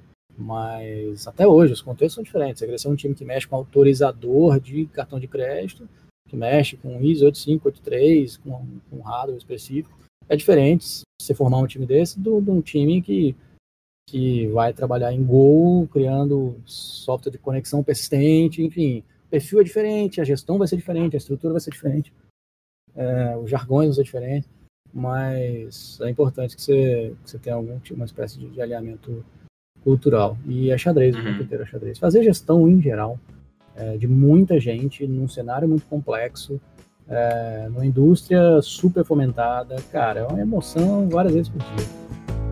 mas até hoje os contextos são diferentes. Você cresceu um time que mexe com autorizador de cartão de crédito, que mexe com I S O oito cinco, oito três, com, com hardware específico. É diferente você formar um time desse do, de um time que, que vai trabalhar em Go, criando software de conexão persistente, enfim. O perfil é diferente, a gestão vai ser diferente, a estrutura vai ser diferente, é, os jargões vão ser diferentes. Mas é importante que você, que você tenha algum tipo, uma espécie de, de alinhamento cultural. E é xadrez, o tempo inteiro é xadrez. Fazer gestão em geral, é, de muita gente, num cenário muito complexo, é, numa indústria super fomentada, cara, é uma emoção várias vezes por dia.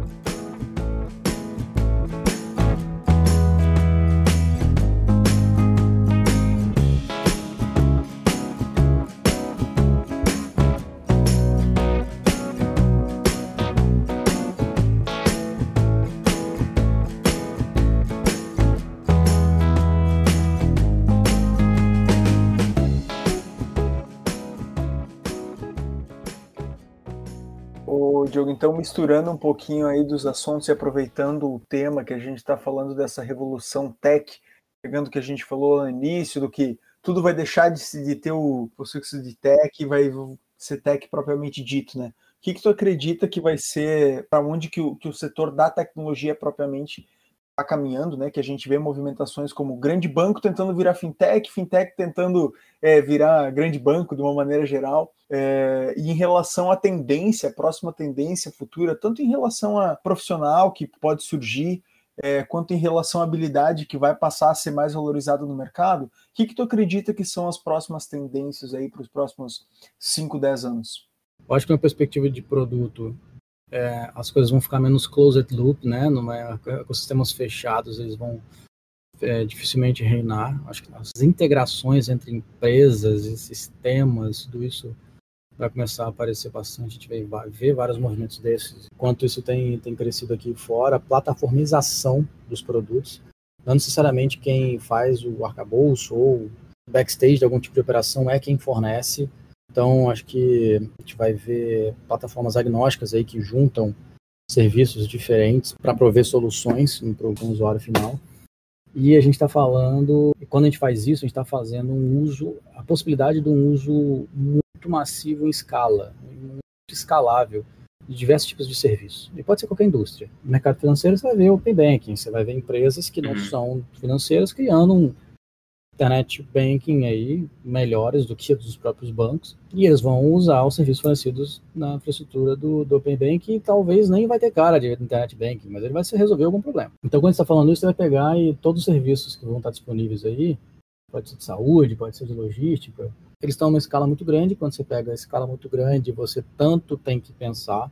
Diogo, então misturando um pouquinho aí dos assuntos e aproveitando o tema que a gente está falando dessa revolução tech, pegando o que a gente falou no início, do que tudo vai deixar de, de ter o sufixo de tech e vai ser tech propriamente dito, né? O que, que tu acredita que vai ser, para onde que o, que o setor da tecnologia propriamente está caminhando, né? Que a gente vê movimentações como grande banco tentando virar fintech, fintech tentando é, virar grande banco de uma maneira geral. É, e em relação à tendência, a próxima tendência futura, tanto em relação a profissional que pode surgir, é, quanto em relação à habilidade que vai passar a ser mais valorizada no mercado, o que, que tu acredita que são as próximas tendências aí para os próximos cinco, dez anos? Eu acho que uma perspectiva de produto, é, as coisas vão ficar menos closed loop, né? Numa ecossistemas fechados, eles vão é, dificilmente reinar. Acho que as integrações entre empresas e sistemas, tudo isso vai começar a aparecer bastante. A gente vai ver vários movimentos desses. Enquanto isso tem, tem crescido aqui fora, a plataformização dos produtos, não necessariamente quem faz o arcabouço ou backstage de algum tipo de operação é quem fornece. Então, acho que a gente vai ver plataformas agnósticas aí que juntam serviços diferentes para prover soluções para o usuário final. E a gente está falando, e quando a gente faz isso, a gente está fazendo um uso, a possibilidade de um uso muito massivo em escala, muito escalável, de diversos tipos de serviços. E pode ser qualquer indústria. No mercado financeiro, você vai ver Open Banking, você vai ver empresas que não uhum. são financeiras criando um internet banking aí melhores do que dos próprios bancos, e eles vão usar os serviços fornecidos na infraestrutura do, do Open Banking e talvez nem vai ter cara de internet banking, mas ele vai resolver algum problema. Então, quando você está falando isso, você vai pegar e todos os serviços que vão estar disponíveis aí, pode ser de saúde, pode ser de logística, eles estão numa escala muito grande. Quando você pega a escala muito grande, você tanto tem que pensar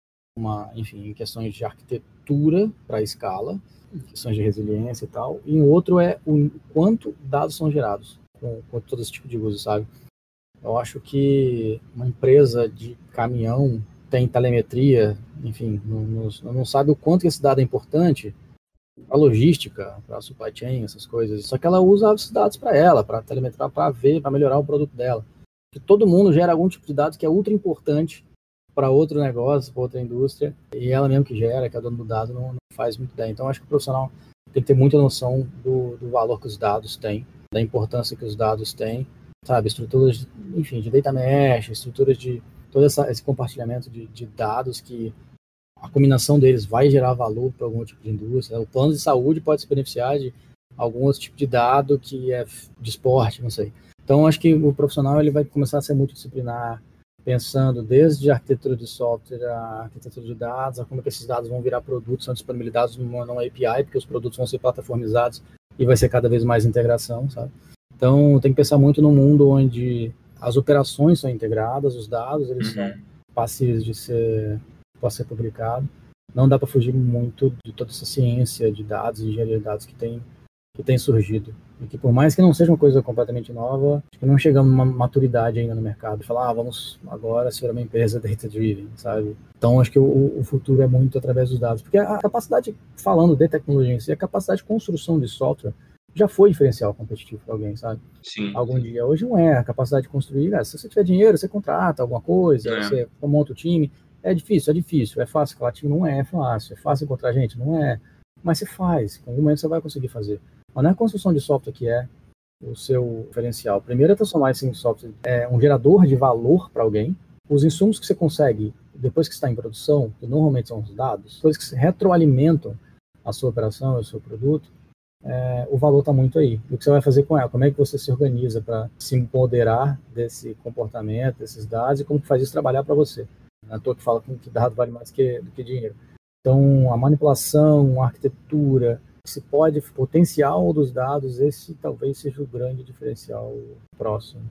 uma, enfim, em questões de arquitetura para a escala, questões de resiliência e tal, e um outro é o quanto dados são gerados com, com todo esse tipo de uso, sabe? Eu acho que uma empresa de caminhão tem telemetria, enfim, não, não, não sabe o quanto esse dado é importante para a logística, para a supply chain, essas coisas, só que ela usa esses dados para ela, para telemetrar, para ver, para melhorar o produto dela. Que todo mundo gera algum tipo de dados que é ultra importante para outro negócio, para outra indústria, e ela mesmo que gera, que é a dona do dado, não, não faz muito ideia. Então, acho que o profissional tem que ter muita noção do, do valor que os dados têm, da importância que os dados têm, sabe, estruturas, de, enfim, de data mesh, estruturas de todo essa, esse compartilhamento de, de dados que a combinação deles vai gerar valor para algum tipo de indústria. O plano de saúde pode se beneficiar de algum outro tipo de dado que é de esporte, não sei. Então, acho que o profissional ele vai começar a ser multidisciplinar, pensando desde a arquitetura de software, a arquitetura de dados, a como é que esses dados vão virar produtos, são disponibilizados numa, numa A P I, porque os produtos vão ser plataformizados e vai ser cada vez mais integração, sabe? Então, tem que pensar muito num mundo onde as operações são integradas, os dados, eles uhum. são passíveis de ser, de ser publicado. Não dá para fugir muito de toda essa ciência de dados e engenharia de dados que tem, que tem surgido. E que por mais que não seja uma coisa completamente nova, acho que não chegamos numa maturidade ainda no mercado. Falar, ah, vamos agora ser uma empresa data-driven, sabe? Então, acho que o, o futuro é muito através dos dados. Porque a capacidade, falando de tecnologia em si, a capacidade de construção de software já foi diferencial competitivo para alguém, sabe? Sim. Algum dia. Hoje não é. A capacidade de construir, ah, se você tiver dinheiro, você contrata alguma coisa, é. você monta o time. É difícil, é difícil. É fácil, claro, time não é fácil. É fácil encontrar gente? Não é. Mas você faz. Com algum momento você vai conseguir fazer. Mas não é a construção de software que é o seu diferencial. Primeiro é transformar esse software é um gerador de valor para alguém. Os insumos que você consegue depois que está em produção, que normalmente são os dados, coisas que se retroalimentam a sua operação, o seu produto, é, o valor está muito aí. E o que você vai fazer com ela? Como é que você se organiza para se empoderar desse comportamento, desses dados, e como que faz isso trabalhar para você? Não é à toa que fala que dado vale mais que, do que dinheiro. Então, a manipulação, a arquitetura, se pode, potencial dos dados, esse talvez seja o grande diferencial próximo.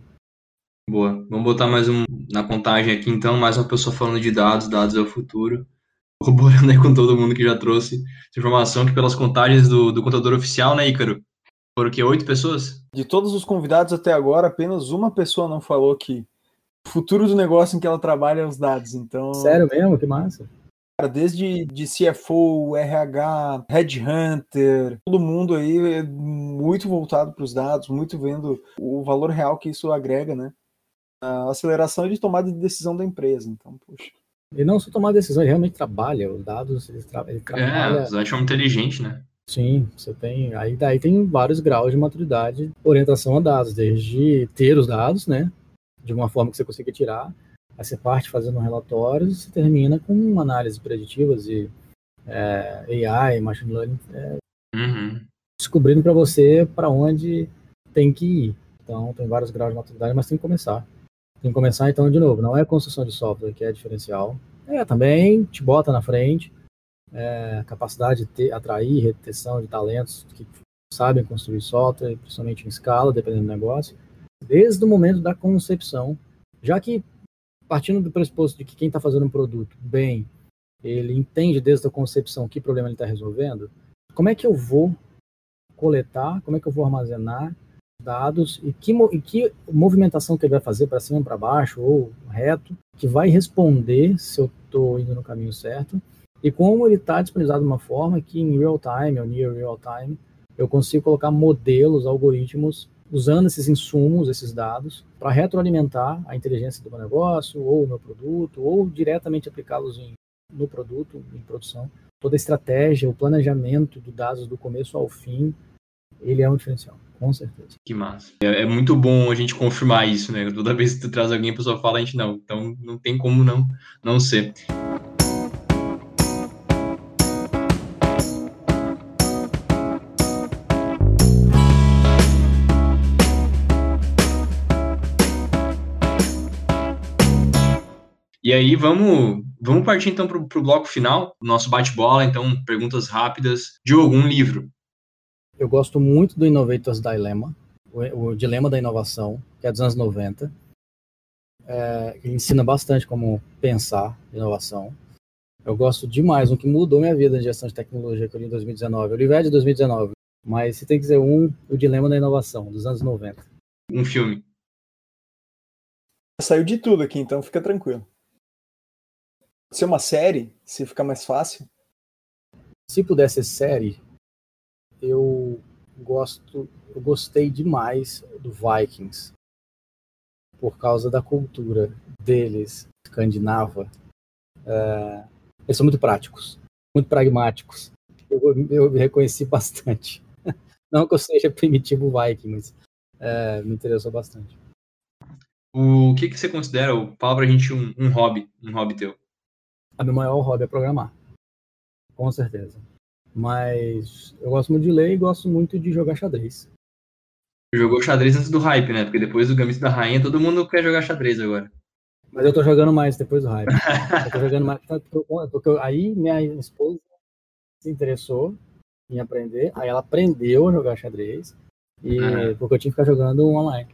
Boa. Vamos botar mais um na contagem aqui, então, mais uma pessoa falando de dados, dados é o futuro. Corroborando aí com todo mundo que já trouxe essa informação, que pelas contagens do, do contador oficial, né, Ícaro? Foram o quê? Oito pessoas? De todos os convidados até agora, apenas uma pessoa não falou que o futuro do negócio em que ela trabalha é os dados, então... Sério mesmo? Que massa. Desde de C F O, R H, Headhunter, todo mundo aí é muito voltado para os dados, muito vendo o valor real que isso agrega, né? A aceleração de tomada de decisão da empresa. Então, puxa. E não só tomar decisão, ele realmente trabalha, os dados, ele, tra ele trabalha... É, os dados são inteligentes, né? Sim, você tem... Aí daí tem vários graus de maturidade, orientação a dados, desde ter os dados, né? De uma forma que você consiga tirar. Aí você parte fazendo um relatório e você termina com análises preditivas e é, A I, Machine Learning, é, uhum. descobrindo para você para onde tem que ir. Então, tem vários graus de maturidade, mas tem que começar. Tem que começar, então, de novo, não é a construção de software que é diferencial. É, também te bota na frente, é, capacidade de ter, atrair, retenção de talentos que sabem construir software, principalmente em escala, dependendo do negócio, desde o momento da concepção, já que partindo do pressuposto de que quem está fazendo um produto bem, ele entende desde a concepção que problema ele está resolvendo, como é que eu vou coletar, como é que eu vou armazenar dados e que, e que movimentação que ele vai fazer para cima, para baixo ou reto, que vai responder se eu estou indo no caminho certo e como ele está disponibilizado de uma forma que em real time ou near real time eu consigo colocar modelos, algoritmos usando esses insumos, esses dados, para retroalimentar a inteligência do meu negócio, ou o meu produto, ou diretamente aplicá-los em, no produto, em produção. Toda a estratégia, o planejamento de dados do começo ao fim, ele é um diferencial, com certeza. Que massa. É, é muito bom a gente confirmar isso, né? Toda vez que tu traz alguém, a pessoa fala, a gente não. Então, não tem como não, não ser. E aí, vamos, vamos partir então para o bloco final, nosso bate-bola, então, perguntas rápidas. Diogo, um livro. Eu gosto muito do Innovator's Dilemma, o, o Dilema da Inovação, que é dos anos noventa. É, ele ensina bastante como pensar inovação. Eu gosto demais, um que mudou minha vida em gestão de tecnologia, que eu li em dois mil e dezenove. O livro é de dois mil e dezenove, mas se tem que dizer um, o Dilema da Inovação, dos anos noventa. Um filme. Saiu de tudo aqui, então fica tranquilo. Se é uma série, se fica mais fácil. Se pudesse ser série, eu gosto, eu gostei demais do Vikings, por causa da cultura deles, escandinava. É, eles são muito práticos, muito pragmáticos. Eu, eu me reconheci bastante. Não que eu seja primitivo Viking, mas é, me interessou bastante. O que, que você considera, fala pra gente um, um hobby, um hobby teu? A meu maior hobby é programar, com certeza. Mas eu gosto muito de ler e gosto muito de jogar xadrez. Jogou xadrez antes do hype, né? Porque depois do Gambito da Rainha, todo mundo quer jogar xadrez agora. Mas eu tô jogando mais depois do hype. Eu tô jogando mais porque, porque aí minha esposa se interessou em aprender, aí ela aprendeu a jogar xadrez, e uhum. porque eu tinha que ficar jogando online.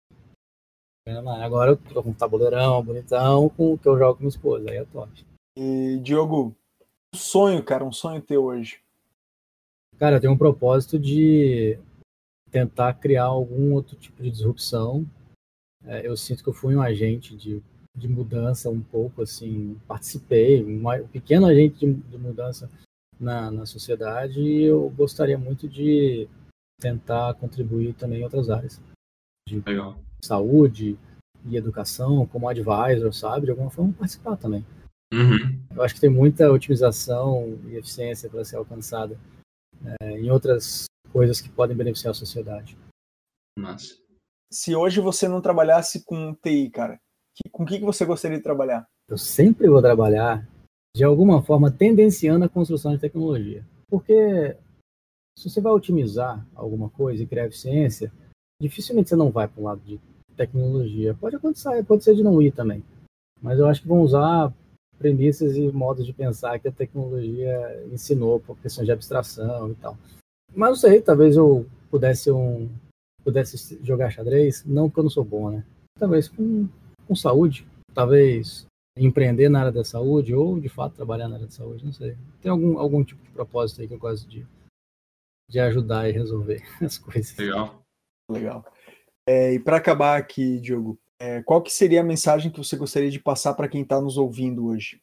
Agora eu tô com um tabuleirão bonitão, com o que eu jogo com minha esposa, aí é top. E, Diogo, um sonho, cara, um sonho teu hoje? Cara, eu tenho um propósito de tentar criar algum outro tipo de disrupção. É, eu sinto que eu fui um agente de, de mudança um pouco, assim, participei, um pequeno agente de, de mudança na, na sociedade, e eu gostaria muito de tentar contribuir também em outras áreas. De Legal. Saúde e educação, como advisor, sabe? De alguma forma participar também. Uhum. Eu acho que tem muita otimização e eficiência para ser alcançada é, em outras coisas que podem beneficiar a sociedade. Massa. Se hoje você não trabalhasse com T I, cara, que, com o que você gostaria de trabalhar? Eu sempre vou trabalhar, de alguma forma, tendenciando a construção de tecnologia. Porque se você vai otimizar alguma coisa e criar eficiência, dificilmente você não vai para um lado de tecnologia. Pode acontecer, pode ser de não ir também. Mas eu acho que vão usar premissas e modos de pensar que a tecnologia ensinou por questões de abstração e tal. Mas não sei, talvez eu pudesse, um, pudesse jogar xadrez, não porque eu não sou bom, né? Talvez com, com saúde, talvez empreender na área da saúde ou, de fato, trabalhar na área da saúde, não sei. Tem algum, algum tipo de propósito aí que eu gosto de, de ajudar e resolver as coisas. Legal. Legal. É, e para acabar aqui, Diogo, é, qual que seria a mensagem que você gostaria de passar para quem está nos ouvindo hoje?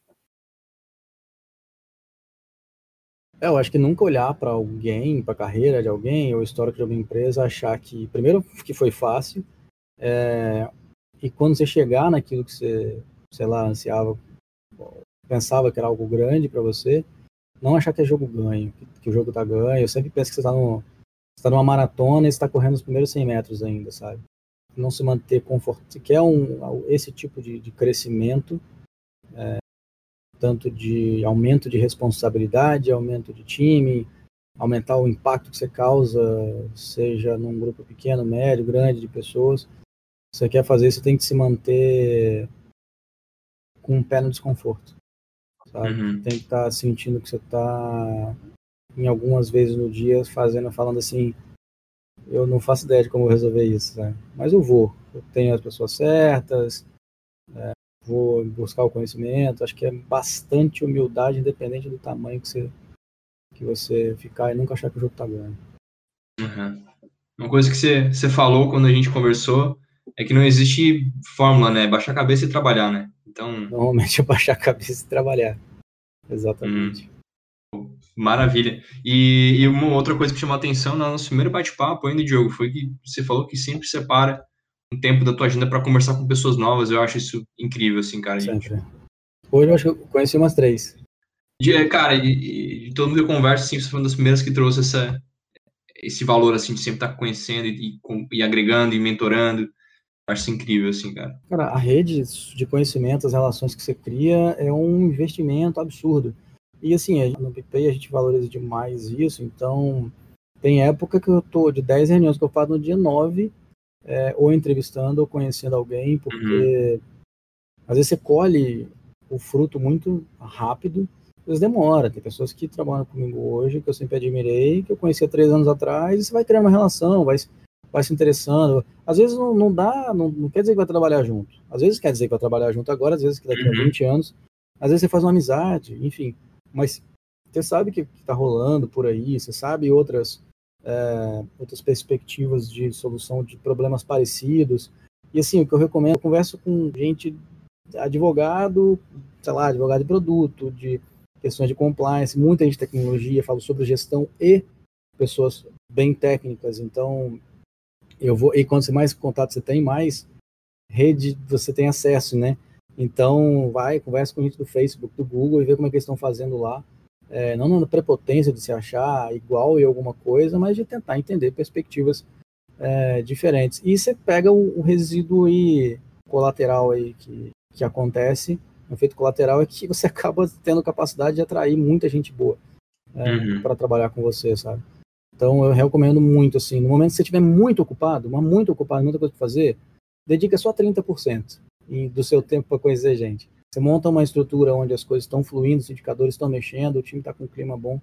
Eu acho que nunca olhar para alguém, para a carreira de alguém ou histórico de alguma empresa, achar que, primeiro, que foi fácil, é, e quando você chegar naquilo que você, sei lá, ansiava, pensava que era algo grande para você, não achar que é jogo ganho, que, que o jogo tá ganho. Eu sempre penso que você está no, tá numa maratona e está correndo os primeiros cem metros ainda, sabe? Não se manter confortável. Se quer um, esse tipo de, de crescimento, é, tanto de aumento de responsabilidade, aumento de time, aumentar o impacto que você causa, seja num grupo pequeno, médio, grande de pessoas. Se você quer fazer isso, tem que se manter com um pé no desconforto, sabe? Uhum. Tem que estar sentindo que você está, em algumas vezes no dia, fazendo, falando assim, eu não faço ideia de como resolver isso, né? Mas eu vou, eu tenho as pessoas certas, é, vou buscar o conhecimento. Acho que é bastante humildade, independente do tamanho que você, que você ficar, e nunca achar que o jogo tá ganho. Uhum. Uma coisa que você, você falou quando a gente conversou é que não existe fórmula, né? Baixar a cabeça e trabalhar, né? Então... Normalmente é baixar a cabeça e trabalhar. Exatamente. Hum. Maravilha. E, e uma outra coisa que chamou a atenção no nosso primeiro bate-papo ainda, Diogo, foi que você falou que sempre separa um tempo da tua agenda para conversar com pessoas novas. Eu acho isso incrível, assim, cara. Sempre. Gente. Hoje eu acho que eu conheci umas três. De, cara, e, e todo mundo que eu converso, assim, você foi uma das primeiras que trouxe essa, esse valor, assim, de sempre estar conhecendo e, e, e agregando e mentorando. Acho isso incrível, assim, cara. Cara, a rede de conhecimento, as relações que você cria é um investimento absurdo. E assim, no PicPay a gente valoriza demais isso, então tem época que eu tô de dez reuniões que eu faço no dia nove, é, ou entrevistando ou conhecendo alguém, porque uhum. às vezes você colhe o fruto muito rápido, às vezes demora. Tem pessoas que trabalham comigo hoje, que eu sempre admirei, que eu conheci há três anos atrás, e você vai criando uma relação, vai, vai se interessando. Às vezes não, não dá, não, não quer dizer que vai trabalhar junto. Às vezes quer dizer que vai trabalhar junto agora, às vezes que daqui uhum. a vinte anos, às vezes você faz uma amizade, enfim. Mas você sabe o que está rolando por aí, você sabe outras, é, outras perspectivas de solução de problemas parecidos. E assim, o que eu recomendo, eu converso com gente, advogado, sei lá, advogado de produto, de questões de compliance, muita gente de tecnologia, falo sobre gestão e pessoas bem técnicas. Então, eu vou, e quanto mais contato você tem, mais rede você tem acesso, né? Então, vai, conversa com gente do Facebook, do Google e vê como é que eles estão fazendo lá. É, não na prepotência de se achar igual em alguma coisa, mas de tentar entender perspectivas é, diferentes. E você pega o, o resíduo aí, colateral aí que, que acontece, o efeito colateral é que você acaba tendo capacidade de atrair muita gente boa é, uhum. para trabalhar com você, sabe? Então, eu recomendo muito, assim, no momento que você estiver muito ocupado, mas muito ocupado, muita coisa para fazer, dedica só trinta por cento do seu tempo para conhecer gente. Você monta uma estrutura onde as coisas estão fluindo, os indicadores estão mexendo, o time está com um clima bom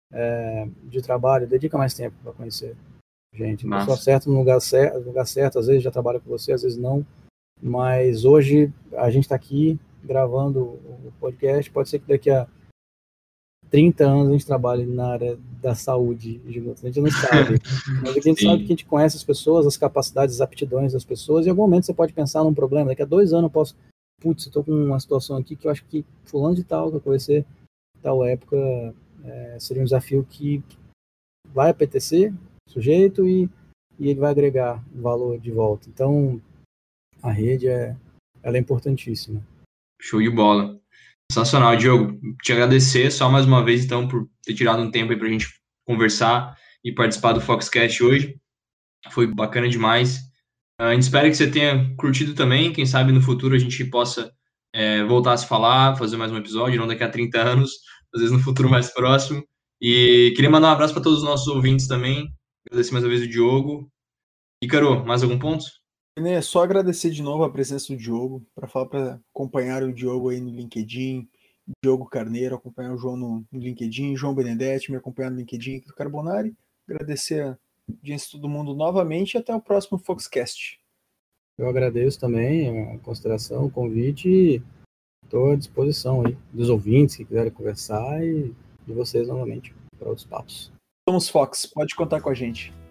é, de trabalho, dedica mais tempo para conhecer gente. A pessoa certa no lugar certo, no lugar certo, às vezes já trabalha com você, às vezes não, mas hoje a gente está aqui gravando o podcast, pode ser que daqui a trinta anos a gente trabalhe na área da saúde, a gente não sabe, mas a gente Sim. sabe que a gente conhece as pessoas, as capacidades, as aptidões das pessoas, e em algum momento você pode pensar num problema, daqui a dois anos eu posso, putz, eu tô com uma situação aqui que eu acho que fulano de tal, que eu conhecer tal época, é, seria um desafio que vai apetecer o sujeito e, e ele vai agregar valor de volta. Então, a rede é, ela é importantíssima. Show de bola. Sensacional, Diogo. Te agradecer só mais uma vez, então, por ter tirado um tempo aí pra gente conversar e participar do Foxcast hoje. Foi bacana demais. A gente espera que você tenha curtido também. Quem sabe no futuro a gente possa é, voltar a se falar, fazer mais um episódio, não daqui a trinta anos, às vezes no futuro mais próximo. E queria mandar um abraço para todos os nossos ouvintes também. Agradecer mais uma vez o Diogo. Ícaro, mais algum ponto? É só agradecer de novo a presença do Diogo, para falar para acompanhar o Diogo aí no LinkedIn, Diogo Carneiro, acompanhar o João no, no LinkedIn, João Benedetti me acompanhar no LinkedIn do Carbonari. Agradecer a audiência de todo mundo novamente e até o próximo Foxcast. Eu agradeço também a consideração, o convite e estou à disposição aí dos ouvintes que quiserem conversar e de vocês novamente para outros papos. Somos Fox, pode contar com a gente.